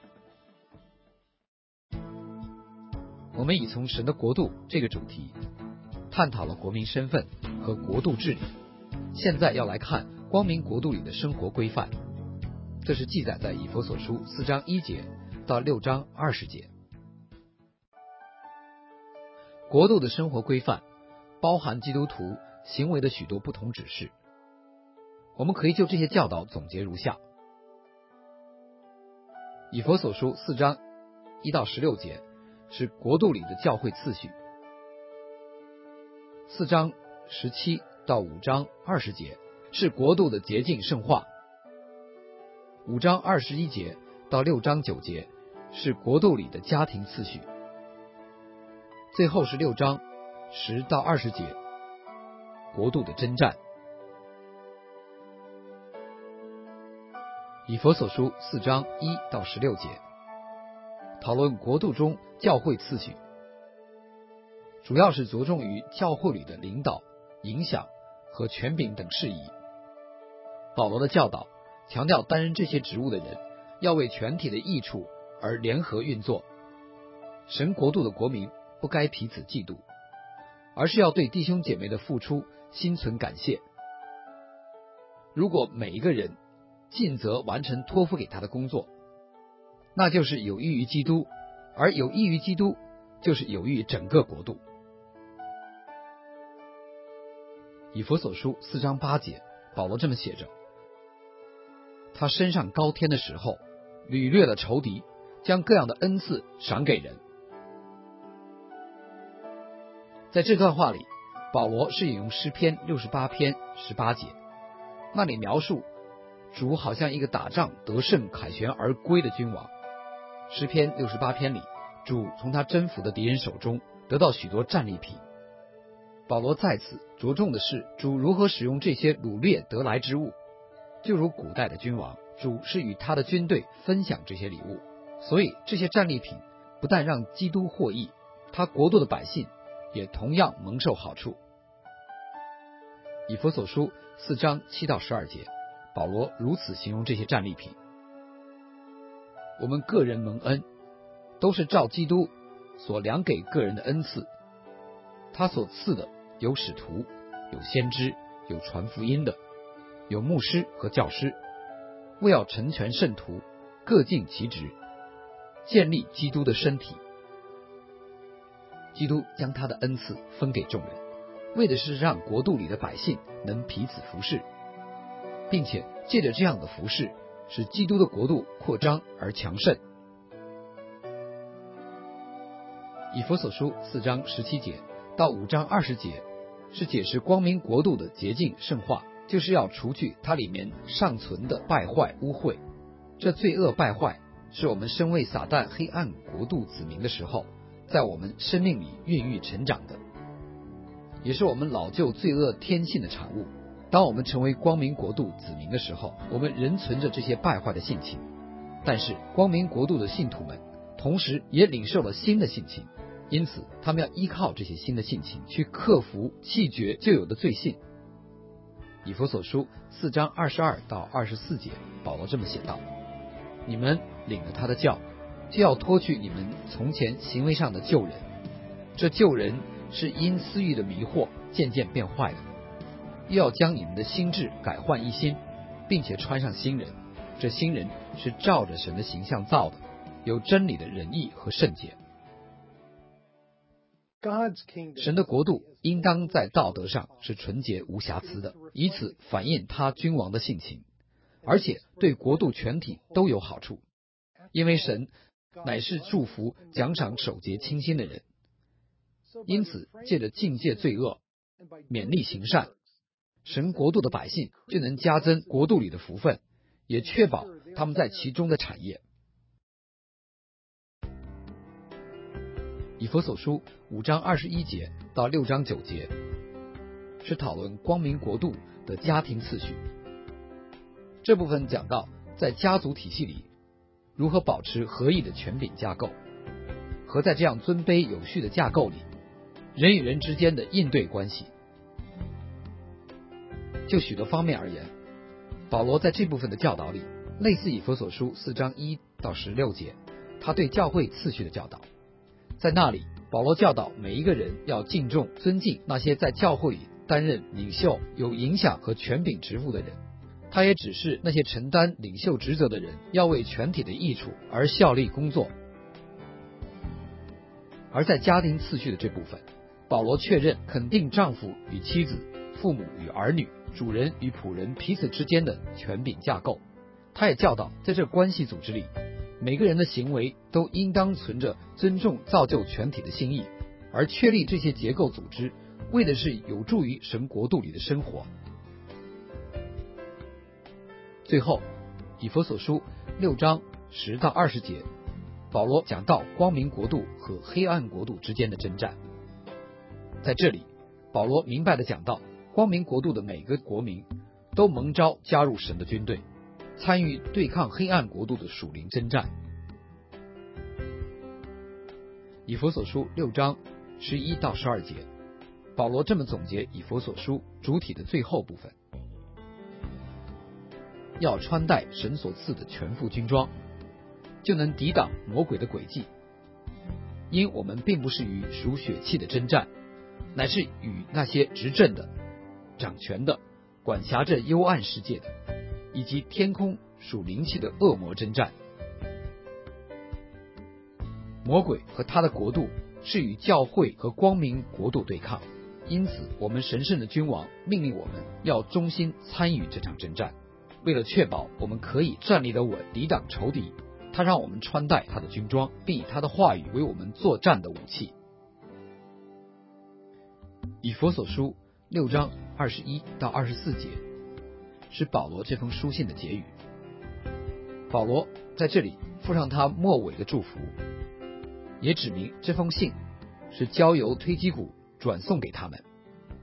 我们已从神的国度这个主题探讨了国民身份和国度治理，现在要来看光明国度里的生活规范。这是记载在以弗所书4章1节到6章20节。国度的生活规范包含基督徒行为的许多不同指示，我们可以就这些教导总结如下。以弗所书4章1到16节是国度里的教会次序，4章17到5章20节是国度的洁净圣化，5章21节到6章9节是国度里的家庭次序，最后是6章10到20节国度的征战。以弗所书4章1到16节讨论国度中教会次序，主要是着重于教会里的领导、影响和权柄等事宜。保罗的教导强调担任这些职务的人要为全体的益处而联合运作。神国度的国民不该彼此嫉妒，而是要对弟兄姐妹的付出心存感谢， 如果每一个人尽责完成托付给他的工作，那就是有益于基督，而有益于基督就是有益于整个国度。以弗所书4章8节，保罗这么写着：他升上高天的时候，掳掠了仇敌，将各样的恩赐赏给人。在这段话里，保罗是引用诗篇68篇18节，那里描述主好像一个打仗得胜凯旋而归的君王。诗篇68篇里，主从他征服的敌人手中得到许多战利品。保罗在此着重的是主如何使用这些掳掠得来之物，就如古代的君王，主是与他的军队分享这些礼物，所以这些战利品不但让基督获益，他国度的百姓也同样蒙受好处。以弗所书4章7到12节，保罗如此形容这些战利品：我们个人蒙恩，都是照基督所量给个人的恩赐，他所赐的有使徒，有先知，有传福音的，有牧师和教师，为要成全圣徒，各尽其职，建立基督的身体。基督将他的恩赐分给众人，为的是让国度里的百姓能彼此服侍，并且借着这样的服侍，使基督的国度扩张而强盛。以弗所书4章17节到5章20节是解释光明国度的洁净圣化，就是要除去它里面尚存的败坏污秽。这罪恶败坏是我们身为撒旦黑暗国度子民的时候，在我们生命里孕育成长的，也是我们老旧罪恶天性的产物。当我们成为光明国度子民的时候，我们仍存着这些败坏的性情，但是光明国度的信徒们同时也领受了新的性情，因此他们要依靠这些新的性情去克服弃绝旧有的罪性。以弗所书4章22到24节，保罗这么写道：你们领了他的教，就要脱去你们从前行为上的旧人，这旧人是因私欲的迷惑渐渐变坏的，又要将你们的心智改换一新，并且穿上新人，这新人是照着神的形象造的，有真理的仁义和圣洁。神的国度应当在道德上是纯洁无瑕疵的，以此反映他君王的性情，而且对国度全体都有好处，因为神乃是祝福奖赏守节清心的人。因此借着禁戒罪恶，勉励行善，神国度的百姓就能加增国度里的福分，也确保他们在其中的产业。以弗所书5章21节到6章9节是讨论光明国度的家庭次序。这部分讲到在家族体系里如何保持合意的权柄架构，和在这样尊卑有序的架构里人与人之间的应对关系。就许多方面而言，保罗在这部分的教导里类似以弗所书4章1到16节他对教会次序的教导。在那里，保罗教导每一个人要敬重尊敬那些在教会里担任领袖有影响和权柄职务的人，他也指示那些承担领袖职责的人要为全体的益处而效力工作。而在家庭次序的这部分，保罗确认肯定丈夫与妻子、父母与儿女、主人与仆人彼此之间的权柄架构。他也教导在这关系组织里，每个人的行为都应当存着尊重造就全体的心意，而确立这些结构组织为的是有助于神国度里的生活。最后，以弗所书6章10到20节，保罗讲到光明国度和黑暗国度之间的征战。在这里，保罗明白地讲到光明国度的每个国民都蒙召加入神的军队，参与对抗黑暗国度的属灵征战。以弗所书6章11到12节，保罗这么总结以弗所书主体的最后部分：要穿戴神所赐的全副军装，就能抵挡魔鬼的诡计。因我们并不是与属血气的征战，乃是与那些执政的、掌权的、 管辖着幽暗世界的，以及天空属灵气的恶魔征战。魔鬼和他的国度是与教会和光明国度对抗，因此我们神圣的君王命令我们要忠心参与这场征战。为了确保我们可以站立得稳，抵挡仇敌，他让我们穿戴他的军装，并以他的话语为我们作战的武器。以弗所书6章21到24节是保罗这封书信的结语。保罗在这里附上他末尾的祝福，也指明这封信是交由推基古转送给他们。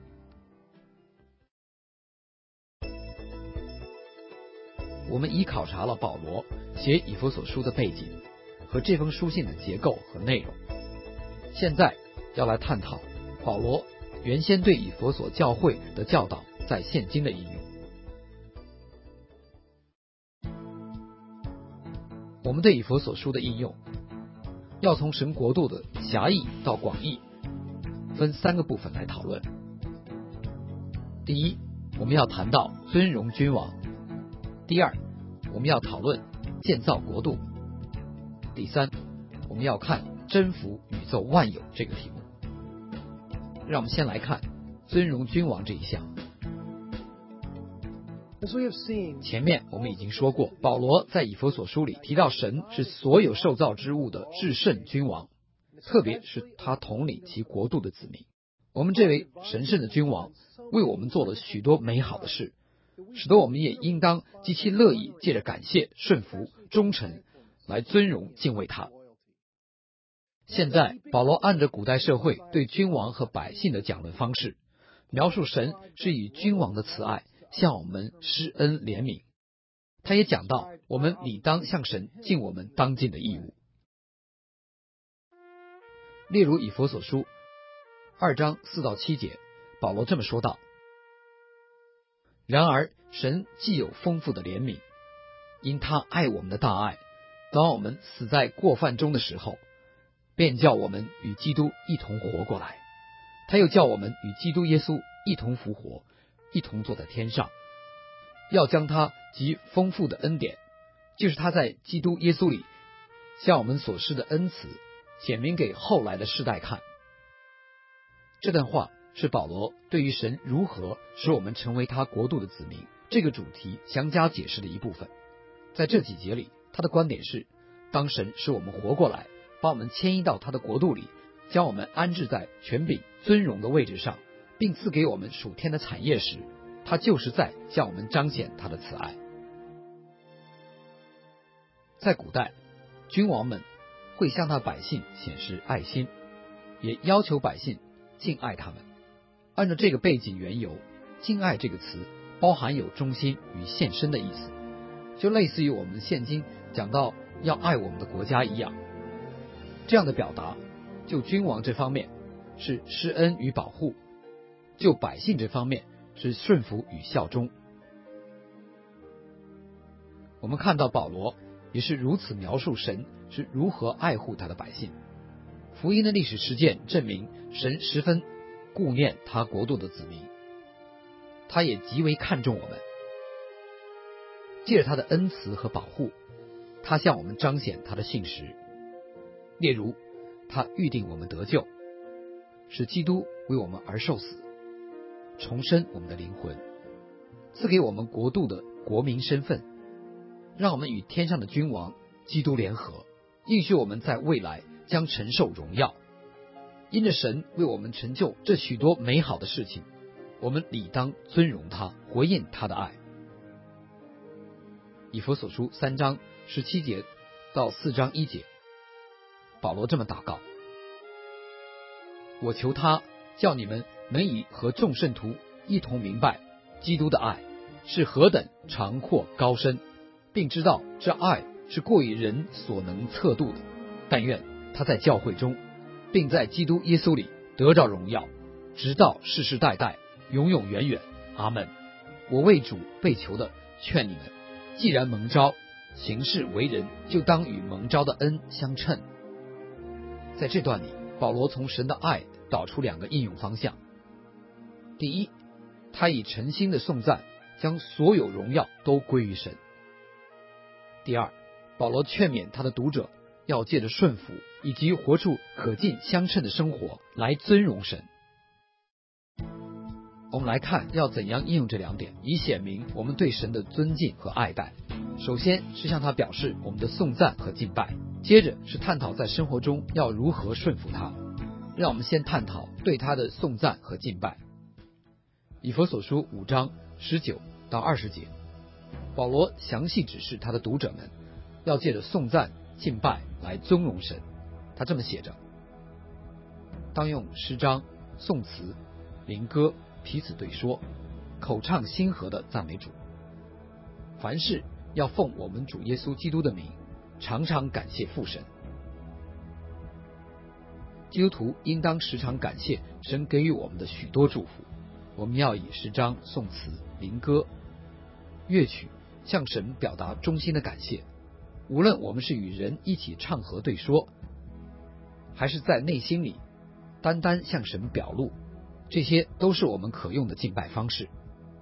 我们已考察了保罗写以弗所书的背景和这封书信的结构和内容，现在要来探讨保罗原先对以弗所教会的教导在现今的应用。我们对以弗所书的应用要从神国度的狭义到广义分3个部分来讨论。第一，我们要谈到尊荣君王；第二，我们要讨论建造国度；第三，我们要看征服宇宙万有这个题目。让我们先来看尊荣君王这一项。前面我们已经说过，保罗在以弗所书里提到神是所有受造之物的至圣君王，特别是他统领其国度的子民。我们这位神圣的君王为我们做了许多美好的事，使得我们也应当极其乐意借着感谢、顺服、忠诚来尊荣敬畏他。现在保罗按着古代社会对君王和百姓的讲论方式，描述神是以君王的慈爱向我们施恩怜悯。他也讲到我们理当向神尽我们当尽的义务。例如以弗所书2章4到7节，保罗这么说道：然而神既有丰富的怜悯，因他爱我们的大爱，当我们死在过犯中的时候，便叫我们与基督一同活过来。他又叫我们与基督耶稣一同复活，一同坐在天上，要将他极丰富的恩典，就是他在基督耶稣里向我们所施的恩慈，显明给后来的世代看。这段话是保罗对于神如何使我们成为他国度的子民这个主题详加解释的一部分。在这几节里，他的观点是，当神使我们活过来，把我们迁移到他的国度里，将我们安置在权柄尊荣的位置上，并赐给我们属天的产业时，他就是在向我们彰显他的慈爱。在古代，君王们会向他百姓显示爱心，也要求百姓敬爱他们。按照这个背景缘由，敬爱这个词包含有忠心与献身的意思，就类似于我们现今讲到要爱我们的国家一样。这样的表达就君王这方面是施恩与保护，就百姓这方面是顺服与效忠。我们看到保罗也是如此描述神是如何爱护他的百姓。福音的历史事件证明神十分顾念他国度的子民，他也极为看重我们。借着他的恩慈和保护，他向我们彰显他的信实。例如，他预定我们得救，使基督为我们而受死，重生我们的灵魂，赐给我们国度的国民身份，让我们与天上的君王基督联合，应许我们在未来将承受荣耀。因着神为我们成就这许多美好的事情，我们理当尊荣他，回应他的爱。以弗所书3章17节到4章1节，保罗这么祷告：我求他叫你们能以和众圣徒一同明白基督的爱是何等长阔高深，并知道这爱是过于人所能测度的。但愿他在教会中，并在基督耶稣里得着荣耀，直到世世代代，永永远远。阿们。我为主被求的劝你们，既然蒙召，行事为人就当与蒙召的恩相称。在这段里，保罗从神的爱导出2个应用方向。第一， 他以诚心的颂赞，将所有荣耀都归于神。第二，保罗劝勉他的读者要借着顺服以及活出可敬相称的生活来尊荣神。我们来看要怎样应用这两点，以显明我们对神的尊敬和爱戴。首先是向他表示我们的颂赞和敬拜，接着是探讨在生活中要如何顺服他。让我们先探讨对他的颂赞和敬拜。以弗所书5章19到20节，保罗详细指示他的读者们要借着颂赞敬拜来尊荣神。他这么写着：当用诗章、颂词、灵歌彼此对说，口唱心和的赞美主。凡事要奉我们主耶稣基督的名，常常感谢父神。基督徒应当时常感谢神给予我们的许多祝福。我们要以诗章、颂词、灵歌、乐曲向神表达衷心的感谢。无论我们是与人一起唱和对说，还是在内心里单单向神表露，这些都是我们可用的敬拜方式。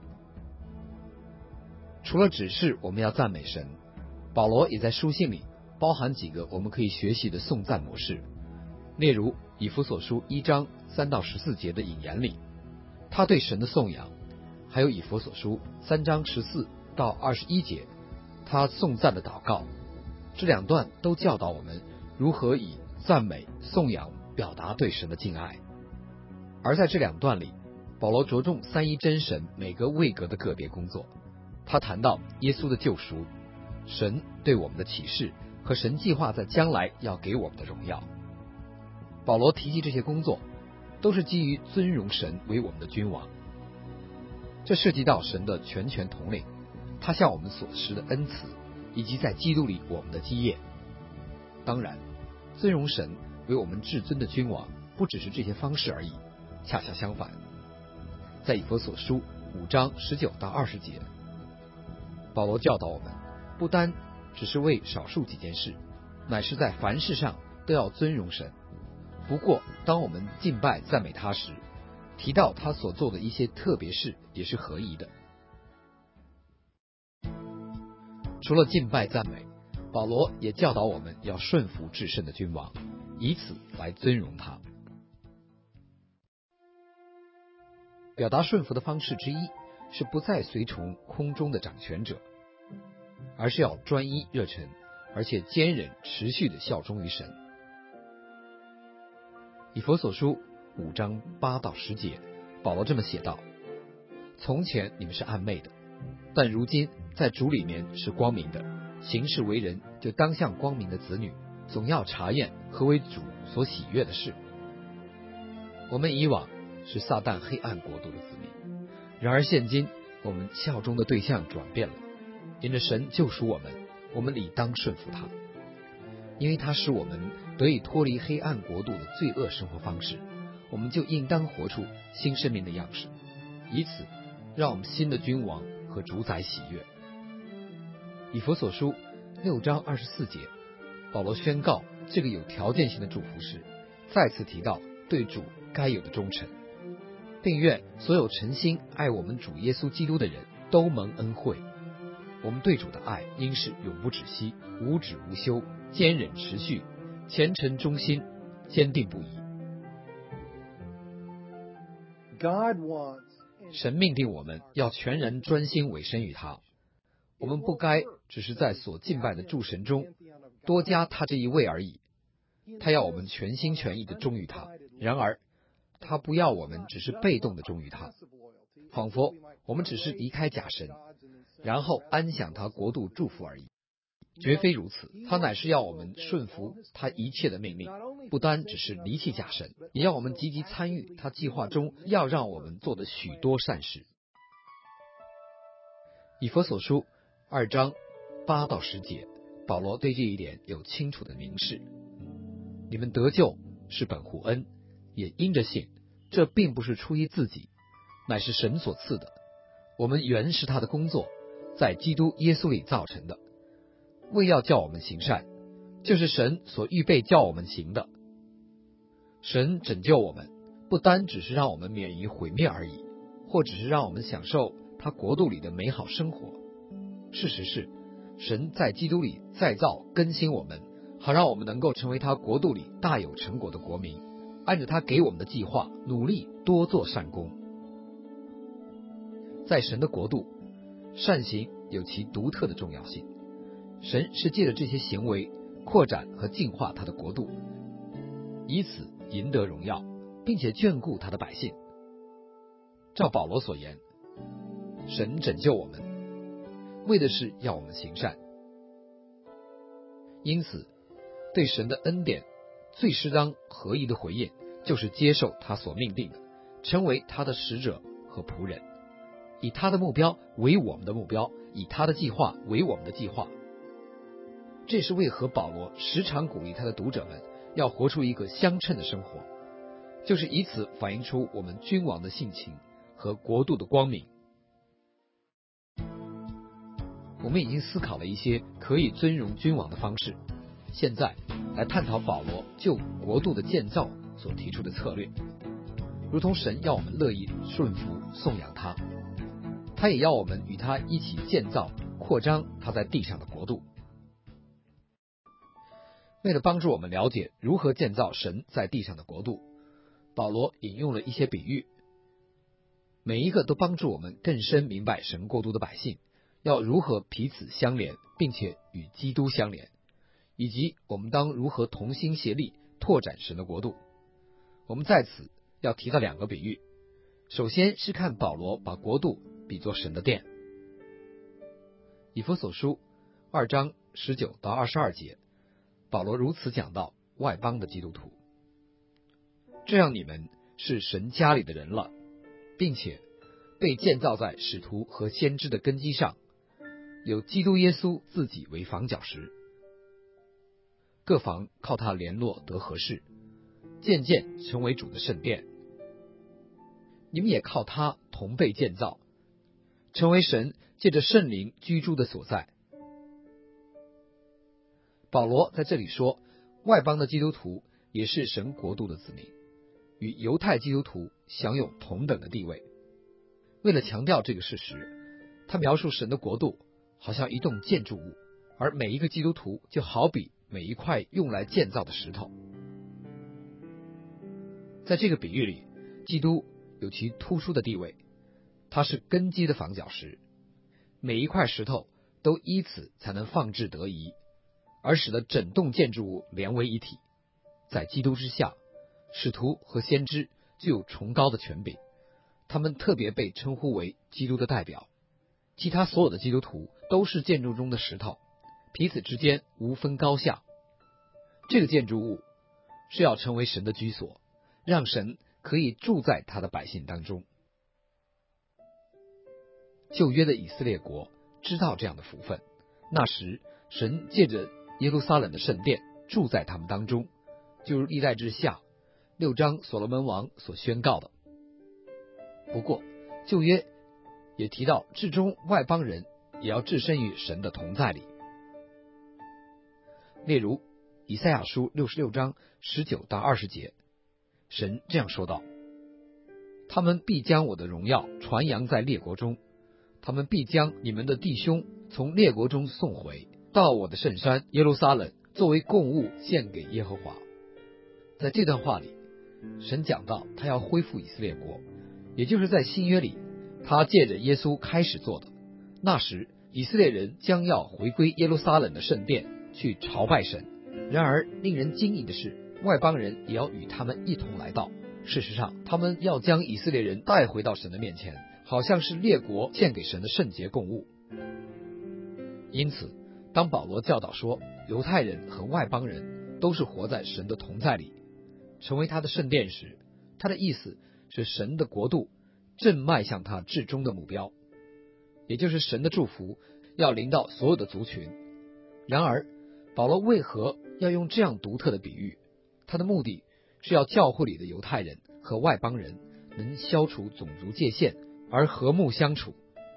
除了指示我们要赞美神，保罗也在书信里包含几个我们可以学习的颂赞模式。例如以弗所书1章3到14节的引言里，他对神的颂扬，还有以弗所书3章14到21节他颂赞的祷告，这两段都教导我们如何以赞美颂扬表达对神的敬爱。而在这两段里，保罗着重三一真神每个位格的个别工作。他谈到耶稣的救赎、神对我们的启示和神计划在将来要给我们的荣耀。保罗提及这些工作都是基于尊荣神为我们的君王，这涉及到神的全权统领，他向我们所施的恩慈，以及在基督里我们的基业。当然，尊荣神为我们至尊的君王不只是这些方式而已，恰恰相反。在以弗所书5章19到20节，保罗教导我们，不单只是为少数几件事，乃是在凡事上都要尊荣神。不过当我们敬拜赞美他时，提到他所做的一些特别事也是合宜的。除了敬拜赞美，保罗也教导我们要顺服至圣的君王，以此来尊荣他。表达顺服的方式之一是不再随从空中的掌权者，而是要专一热忱，而且坚忍持续的效忠于神。以弗所书5章8到10节，保罗这么写道：从前你们是暗昧的，但如今在主里面是光明的，行事为人就当像光明的子女，总要查验何为主所喜悦的事。我们以往是撒旦黑暗国度的子民，然而现今我们效忠的对象转变了，因着神救赎我们，我们理当顺服他，因为他使我们得以脱离黑暗国度的罪恶生活方式，我们就应当活出新生命的样式，以此让我们新的君王和主宰喜悦。以弗所书6章24节，保罗宣告这个有条件性的祝福时，再次提到对主该有的忠诚，并愿所有诚心爱我们主耶稣基督的人都蒙恩惠。我们对主的爱应是永不止息，无止无休，坚忍持续，虔诚忠心，坚定不移。神命定我们要全然专心委身于他，我们不该只是在所敬拜的诸神中多加他这一位而已，他要我们全心全意的忠于他。然而他不要我们只是被动的忠于他，仿佛我们只是离开假神，然后安享他国度祝福而已。绝非如此，他乃是要我们顺服他一切的命令，不单只是离弃假神，也要我们积极参与他计划中要让我们做的许多善事。以弗所书2章8到10节，保罗对这一点有清楚的明示：你们得救是本乎恩，也因着信，这并不是出于自己，乃是神所赐的。我们原是他的工作，在基督耶稣里造成的，为要叫我们行善，就是神所预备叫我们行的。神拯救我们，不单只是让我们免于毁灭而已， 或只是让我们享受他国度里的美好生活。事实是，神在基督里再造更新我们，好让我们能够成为他国度里大有成果的国民，按着他给我们的计划努力多做善功。在神的国度，善行有其独特的重要性。神是借着这些行为扩展和净化他的国度，以此赢得荣耀，并且眷顾他的百姓。照保罗所言，神拯救我们，为的是要我们行善。因此，对神的恩典最适当合宜的回应，就是接受他所命定的，成为他的使者和仆人，以他的目标为我们的目标，以他的计划为我们的计划。这是为何保罗时常鼓励他的读者们要活出一个相称的生活，就是以此反映出我们君王的性情和国度的光明。我们已经思考了一些可以尊荣君王的方式，现在来探讨保罗就国度的建造所提出的策略。如同神要我们乐意顺服颂扬他，他也要我们与他一起建造扩张他在地上的国度。为了帮助我们了解如何建造神在地上的国度，保罗引用了一些比喻，每一个都帮助我们更深明白神国度的百姓要如何彼此相连，并且与基督相连，以及我们当如何同心协力拓展神的国度。我们在此要提到两个比喻。首先是看保罗把国度比作神的殿。以弗所书2章19到22节，保罗如此讲到外邦的基督徒：这样你们是神家里的人了，并且被建造在使徒和先知的根基上，有基督耶稣自己为房角石，各房靠他联络得合适，渐渐成为主的圣殿。你们也靠他同被建造，成为神借着圣灵居住的所在。保罗在这里说，外邦的基督徒也是神国度的子民，与犹太基督徒享有同等的地位。为了强调这个事实，他描述神的国度好像一栋建筑物，而每一个基督徒就好比每一块用来建造的石头。在这个比喻里，基督有其突出的地位，他是根基的房角石，每一块石头都依此才能放置得宜，而使得整栋建筑物连为一体。在基督之下，使徒和先知具有崇高的权柄，他们特别被称呼为基督的代表。其他所有的基督徒都是建筑中的石头，彼此之间无分高下。这个建筑物是要成为神的居所，让神可以住在他的百姓当中。旧约的以色列国知道这样的福分，那时神借着耶路撒冷的圣殿住在他们当中，就如历代志下6章所罗门王所宣告的。不过旧约也提到，至终外邦人也要置身于神的同在里。例如以赛亚书66章19到20节，神这样说道：他们必将我的荣耀传扬在列国中，他们必将你们的弟兄从列国中送回，到我的圣山耶路撒冷，作为供物献给耶和华。在这段话里，神讲到他要恢复以色列国，也就是在新约里他借着耶稣开始做的。那时以色列人将要回归耶路撒冷的圣殿去朝拜神，然而令人惊异的是，外邦人也要与他们一同来到。事实上，他们要将以色列人带回到神的面前，好像是列国献给神的圣洁供物。因此当保罗教导说犹太人和外邦人都是活在神的同在里，成为他的圣殿时，他的意思是神的国度正迈向他至终的目标，也就是神的祝福要临到所有的族群。然而保罗为何要用这样独特的比喻？他的目的是要教会里的犹太人和外邦人能消除种族界限而和睦相处。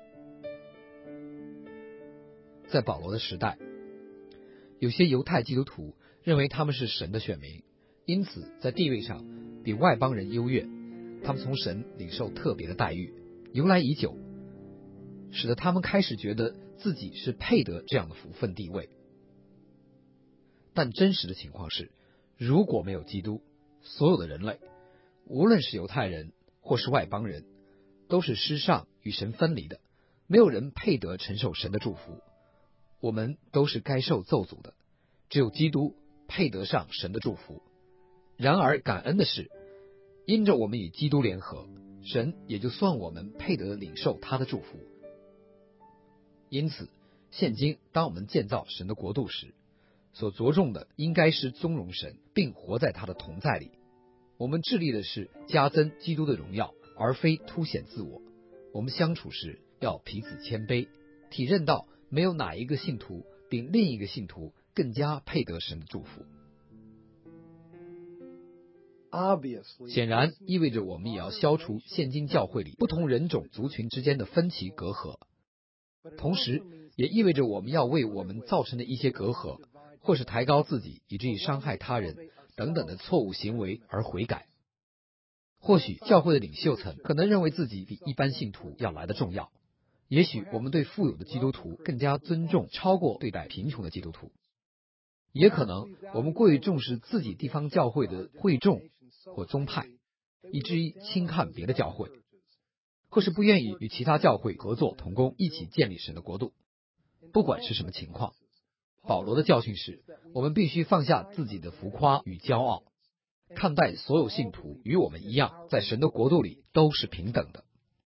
在保罗的时代，有些犹太基督徒认为他们是神的选民，因此在地位上比外邦人优越，他们从神领受特别的待遇。 由来已久，使得他们开始觉得自己是配得这样的福分地位。但真实的情况是，如果没有基督，所有的人类，无论是犹太人或是外邦人，都是失丧与神分离的，没有人配得承受神的祝福。我们都是该受咒诅的，只有基督配得上神的祝福。然而感恩的是，因着我们与基督联合，神也就算我们配得领受他的祝福。因此现今当我们建造神的国度时，所着重的应该是尊荣神，并活在他的同在里。我们致力的是加增基督的荣耀，而非凸显自我。我们相处时要彼此谦卑，体认到没有哪一个信徒比另一个信徒更加配得神的祝福。显然意味着我们也要消除现今教会里不同人种族群之间的分歧隔阂，同时也意味着我们要为我们造成的一些隔阂，或是抬高自己以至于伤害他人等等的错误行为而悔改。或许教会的领袖层可能认为自己比一般信徒要来得重要，也许我们对富有的基督徒更加尊重超过对待贫穷的基督徒，也可能我们过于重视自己地方教会的会众或宗派，以至于轻看别的教会，或是不愿意与其他教会合作同工，一起建立神的国度。不管是什么情况，保罗的教训是，我们必须放下自己的浮夸与骄傲，看待所有信徒与我们一样，在神的国度里都是平等的。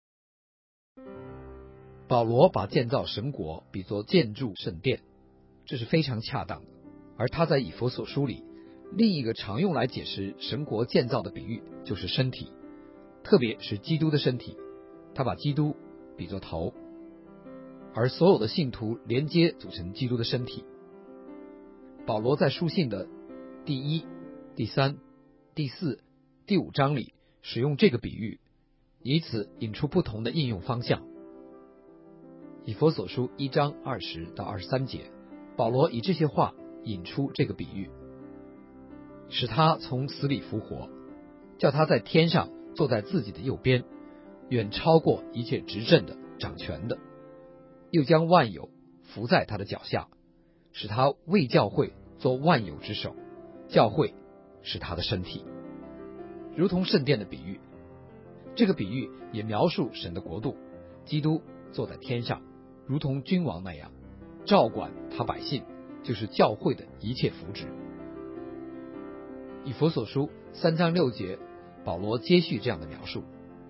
保罗把建造神国比作建筑圣殿，这是非常恰当的。而他在以弗所书里另一个常用来解释神国建造的比喻就是身体，特别是基督的身体，他把基督比作头，而所有的信徒连接组成基督的身体。保罗在书信的第1、第3、第4、第5章里使用这个比喻，以此引出不同的应用方向。以弗所书1章20到23节，保罗以这些话引出这个比喻，使他从死里复活，叫他在天上坐在自己的右边，远超过一切执政的、掌权的，又将万有伏在他的脚下，使他为教会做万有之首。教会是他的身体，如同圣殿的比喻。这个比喻也描述神的国度，基督坐在天上，如同君王那样照管他百姓，就是教会的一切福祉。以弗所书3章6节，保罗接续这样的描述：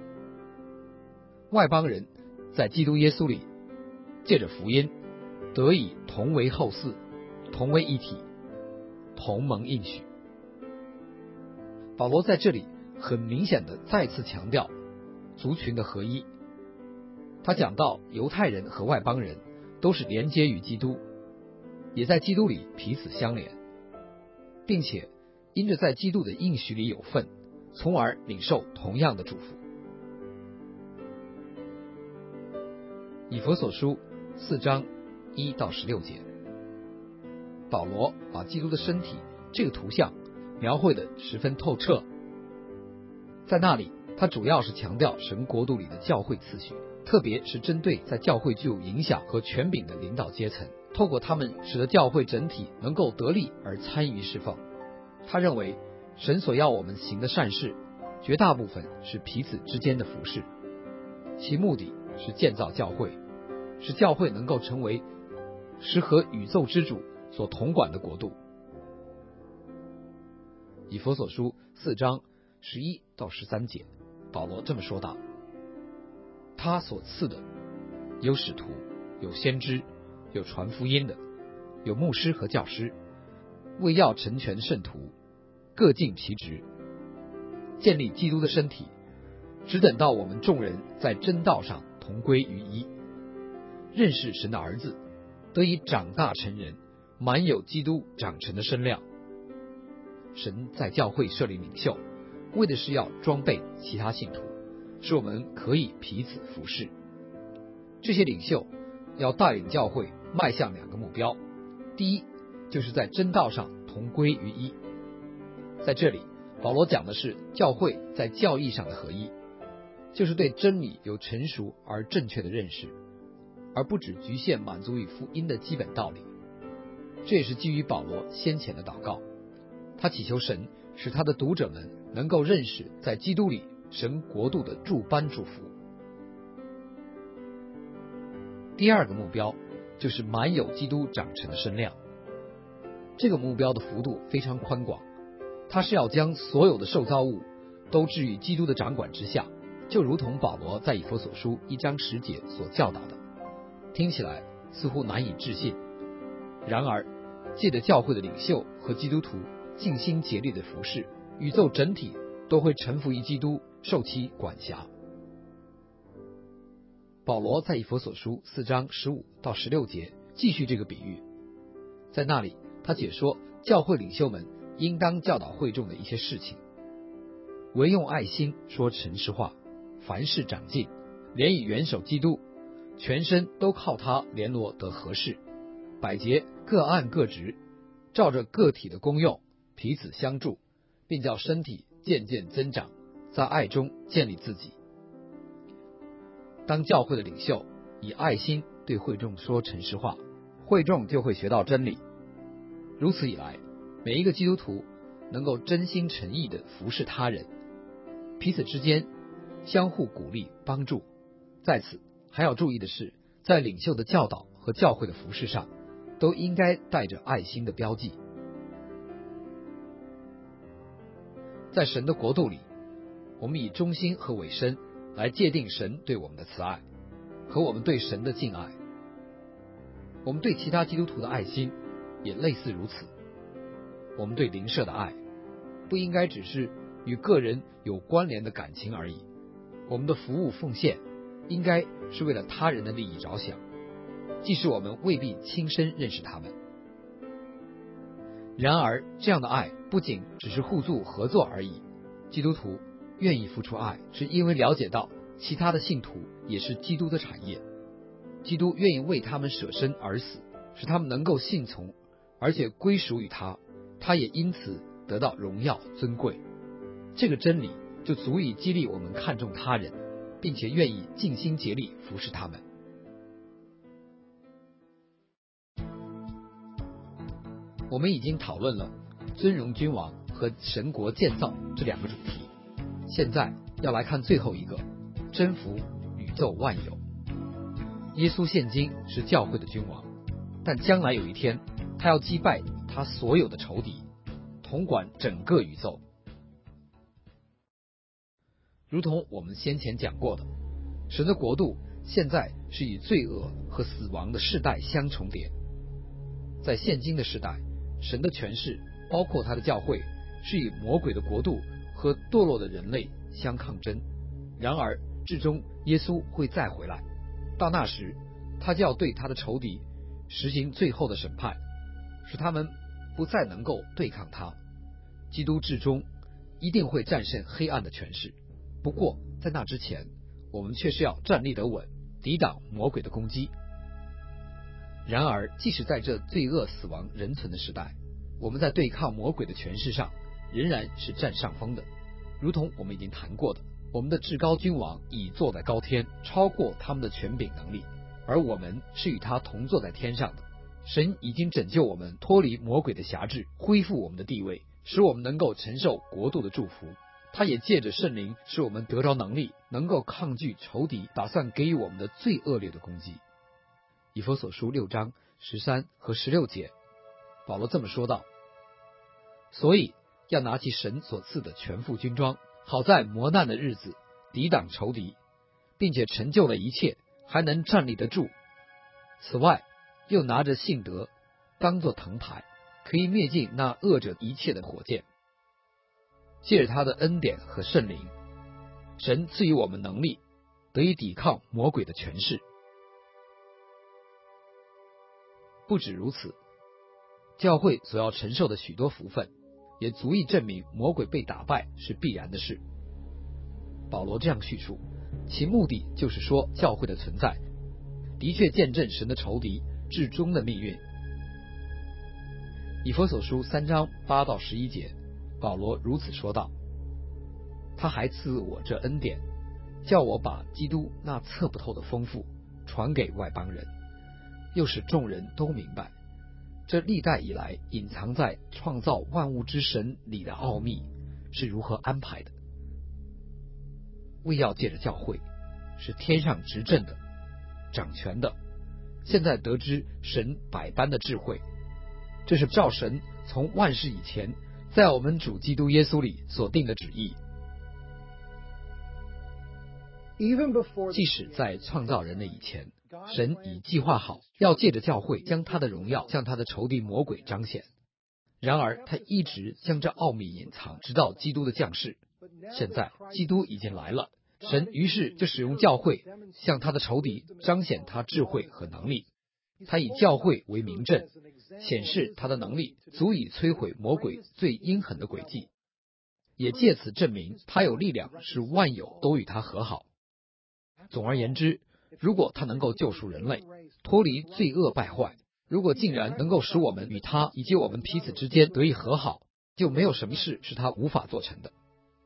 外邦人在基督耶稣里借着福音得以同为后嗣，同为一体，同蒙应许。保罗在这里很明显的再次强调族群的合一。他讲到犹太人和外邦人都是连接于基督，也在基督里彼此相连，并且因着在基督的应许里有份，从而领受同样的祝福。以弗所书4章1到16节，保罗把基督的身体这个图像描绘得十分透彻。在那里，他主要是强调神国度里的教会次序，特别是针对在教会具有影响和权柄的领导阶层，透过他们使得教会整体能够得力而参与侍奉。他认为神所要我们行的善事，绝大部分是彼此之间的服事，其目的是建造教会，使教会能够成为是和宇宙之主所统管的国度。以弗所书4章11到13节，保罗这么说道：他所赐的有使徒，有先知，有传福音的，有牧师和教师，为要成全圣徒，各尽其职，建立基督的身体，只等到我们众人在真道上同归于一，认识神的儿子，得以长大成人，满有基督长成的身量。神在教会设立领袖，为的是要装备其他信徒，使我们可以彼此服侍。这些领袖要带领教会迈向2个目标，第一，就是在真道上同归于一。在这里，保罗讲的是教会在教义上的合一， 就是对真理有成熟而正确的认识，而不只局限满足于福音的基本道理。这也是基于保罗先前的祷告，他祈求神使他的读者们能够认识在基督里神国度的诸般祝福。第二个目标就是满有基督长成的身量。这个目标的幅度非常宽广，它是要将所有的受造物都置于基督的掌管之下，就如同保罗在以弗所书1章10节所教导的。听起来似乎难以置信，然而借着教会的领袖和基督徒尽心竭力的服侍，宇宙整体都会臣服于基督，受其管辖。保罗在以弗所书4章15到16节继续这个比喻，在那里他解说教会领袖们应当教导会众的一些事情，唯用爱心说诚实话，凡事长进，连以元首基督，全身都靠他联络得合适，百节各按各职，照着个体的功用彼此相助，并叫身体渐渐增长，在爱中建立自己。当教会的领袖以爱心对会众说诚实话，会众就会学到真理。如此以来，每一个基督徒能够真心诚意地服侍他人，彼此之间相互鼓励帮助。在此还要注意的是，在领袖的教导和教会的服侍上，都应该带着爱心的标记。在神的国度里，我们以忠心和委身来界定神对我们的慈爱和我们对神的敬爱。我们对其他基督徒的爱心也类似如此。我们对邻舍的爱不应该只是与个人有关联的感情而已，我们的服务奉献应该是为了他人的利益着想，即使我们未必亲身认识他们。然而这样的爱不仅只是互助合作而已，基督徒愿意付出爱，是因为了解到其他的信徒也是基督的产业，基督愿意为他们舍身而死，使他们能够信从，而且归属于他，他也因此得到荣耀尊贵。这个真理就足以激励我们看重他人，并且愿意尽心竭力服侍他们。我们已经讨论了尊荣君王和神国建造这两个主题，现在要来看最后一个，征服宇宙万有。耶稣现今是教会的君王，但将来有一天，他要击败他所有的仇敌，统管整个宇宙。如同我们先前讲过的，神的国度现在是与罪恶和死亡的世代相重叠。在现今的世代，神的权势包括他的教会，是与魔鬼的国度和堕落的人类相抗争。然而至终耶稣会再回来，到那时他就要对他的仇敌实行最后的审判，使他们不再能够对抗他。基督至终一定会战胜黑暗的权势，不过在那之前，我们却是要站立得稳，抵挡魔鬼的攻击。然而即使在这罪恶死亡人存的时代，我们在对抗魔鬼的权势上仍然是占上风的。如同我们已经谈过的，我们的至高君王已坐在高天，超过他们的权柄能力，而我们是与他同坐在天上的。神已经拯救我们脱离魔鬼的辖制，恢复我们的地位，使我们能够承受国度的祝福。他也借着圣灵使我们得着能力，能够抗拒仇敌打算给予我们的最恶劣的攻击。以弗所书6章13和16节，保罗这么说道：所以要拿起神所赐的全副军装，好在磨难的日子抵挡仇敌，并且成就了一切，还能站立得住。此外又拿着信德当作藤牌，可以灭尽那恶者一切的火箭。借着他的恩典和圣灵，神赐予我们能力，得以抵抗魔鬼的权势。不止如此，教会所要承受的许多福分，也足以证明魔鬼被打败是必然的事。保罗这样叙述，其目的就是说，教会的存在的确见证神的仇敌至终的命运。以弗所书3章8到11节，保罗如此说道：他还赐我这恩典， 叫我把基督那测不透的丰富传给外邦人，又使众人都明白，这历代以来隐藏在创造万物之神里的奥秘是如何安排的，为要借着教会是天上执政的、掌权的，现在得知神百般的智慧，这是照神从万事以前在我们主基督耶稣里所定的旨意。即使在创造人的以前，神已计划好要借着教会将他的荣耀向他的仇敌魔鬼彰显，然而他一直将这奥秘隐藏，直到基督的降世。现在基督已经来了，神于是就使用教会向他的仇敌彰显他智慧和能力。他以教会为明证，显示他的能力足以摧毁魔鬼最阴狠的诡计，也借此证明他有力量使万有都与他和好。总而言之，如果他能够救赎人类，脱离罪恶败坏，如果竟然能够使我们与他以及我们彼此之间得以和好，就没有什么事是他无法做成的。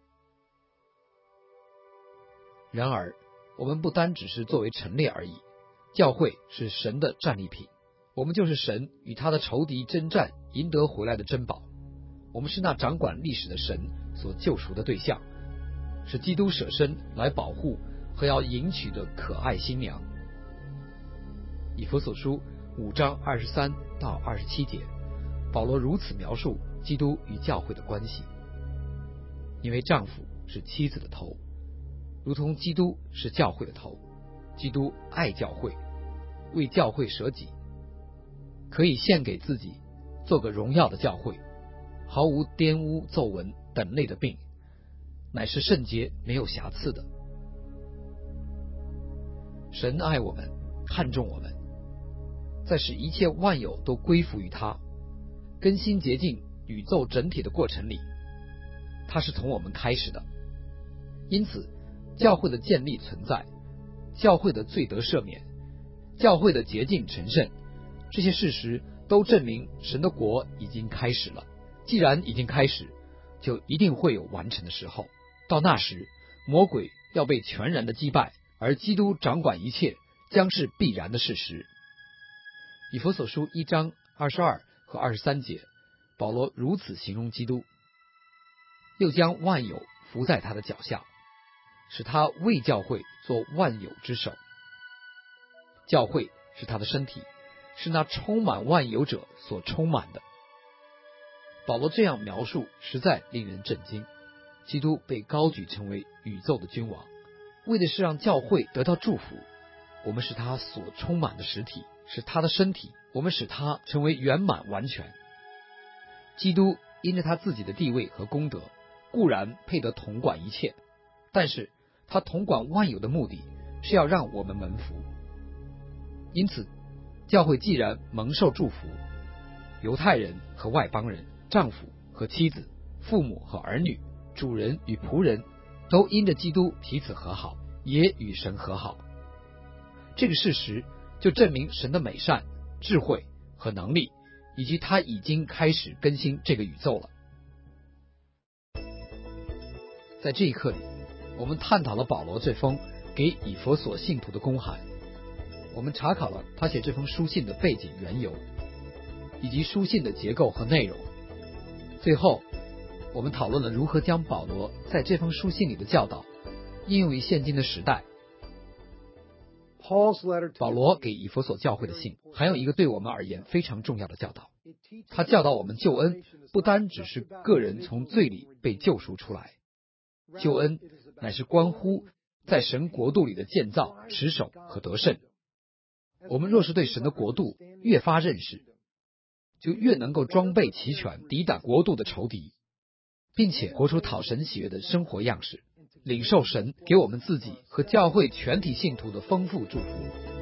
然而，我们不单只是作为陈列而已，教会是神的战利品，我们就是神与他的仇敌征战赢得回来的珍宝，我们是那掌管历史的神所救赎的对象，是基督舍身来保护和要迎娶的可爱新娘。以弗所书5章23到27节，保罗如此描述基督与教会的关系：因为丈夫是妻子的头，如同基督是教会的头，基督爱教会，为教会舍己，可以献给自己，做个荣耀的教会，毫无玷污、皱纹等类的病，乃是圣洁没有瑕疵的。神爱我们，看重我们，在使一切万有都归服于他，更新洁净宇宙整体的过程里，他是从我们开始的。因此教会的建立存在，教会的罪得赦免，教会的洁净成圣，这些事实都证明神的国已经开始了。既然已经开始，就一定会有完成的时候，到那时魔鬼要被全然的击败，而基督掌管一切将是必然的事实。以弗所书1章22和23节，保罗如此形容基督：又将万有伏在他的脚下，使他为教会做万有之首。教会是他的身体，是那充满万有者所充满的。保罗这样描述实在令人震惊。基督被高举成为宇宙的君王，为的是让教会得到祝福。我们是他所充满的实体，是他的身体，我们使他成为圆满完全。基督因着他自己的地位和功德，固然配得统管一切，但是他统管万有的目的是要让我们蒙福。因此教会既然蒙受祝福，犹太人和外邦人，丈夫和妻子，父母和儿女，主人与仆人，都因着基督彼此和好，也与神和好。这个事实就证明神的美善、智慧和能力，以及他已经开始更新这个宇宙了。在这一课里，我们探讨了保罗这封给以弗所信徒的公函，我们查考了他写这封书信的背景缘由，以及书信的结构和内容。最后我们讨论了如何将保罗在这封书信里的教导应用于现今的时代。保罗给以弗所教会的信还有一个对我们而言非常重要的教导，他教导我们救恩不单只是个人从罪里被救赎出来，救恩乃是关乎在神国度里的建造、持守和得胜。我们若是对神的国度越发认识，就越能够装备齐全，抵挡国度的仇敌，并且活出讨神喜悦的生活样式，领受神给我们自己和教会全体信徒的丰富祝福。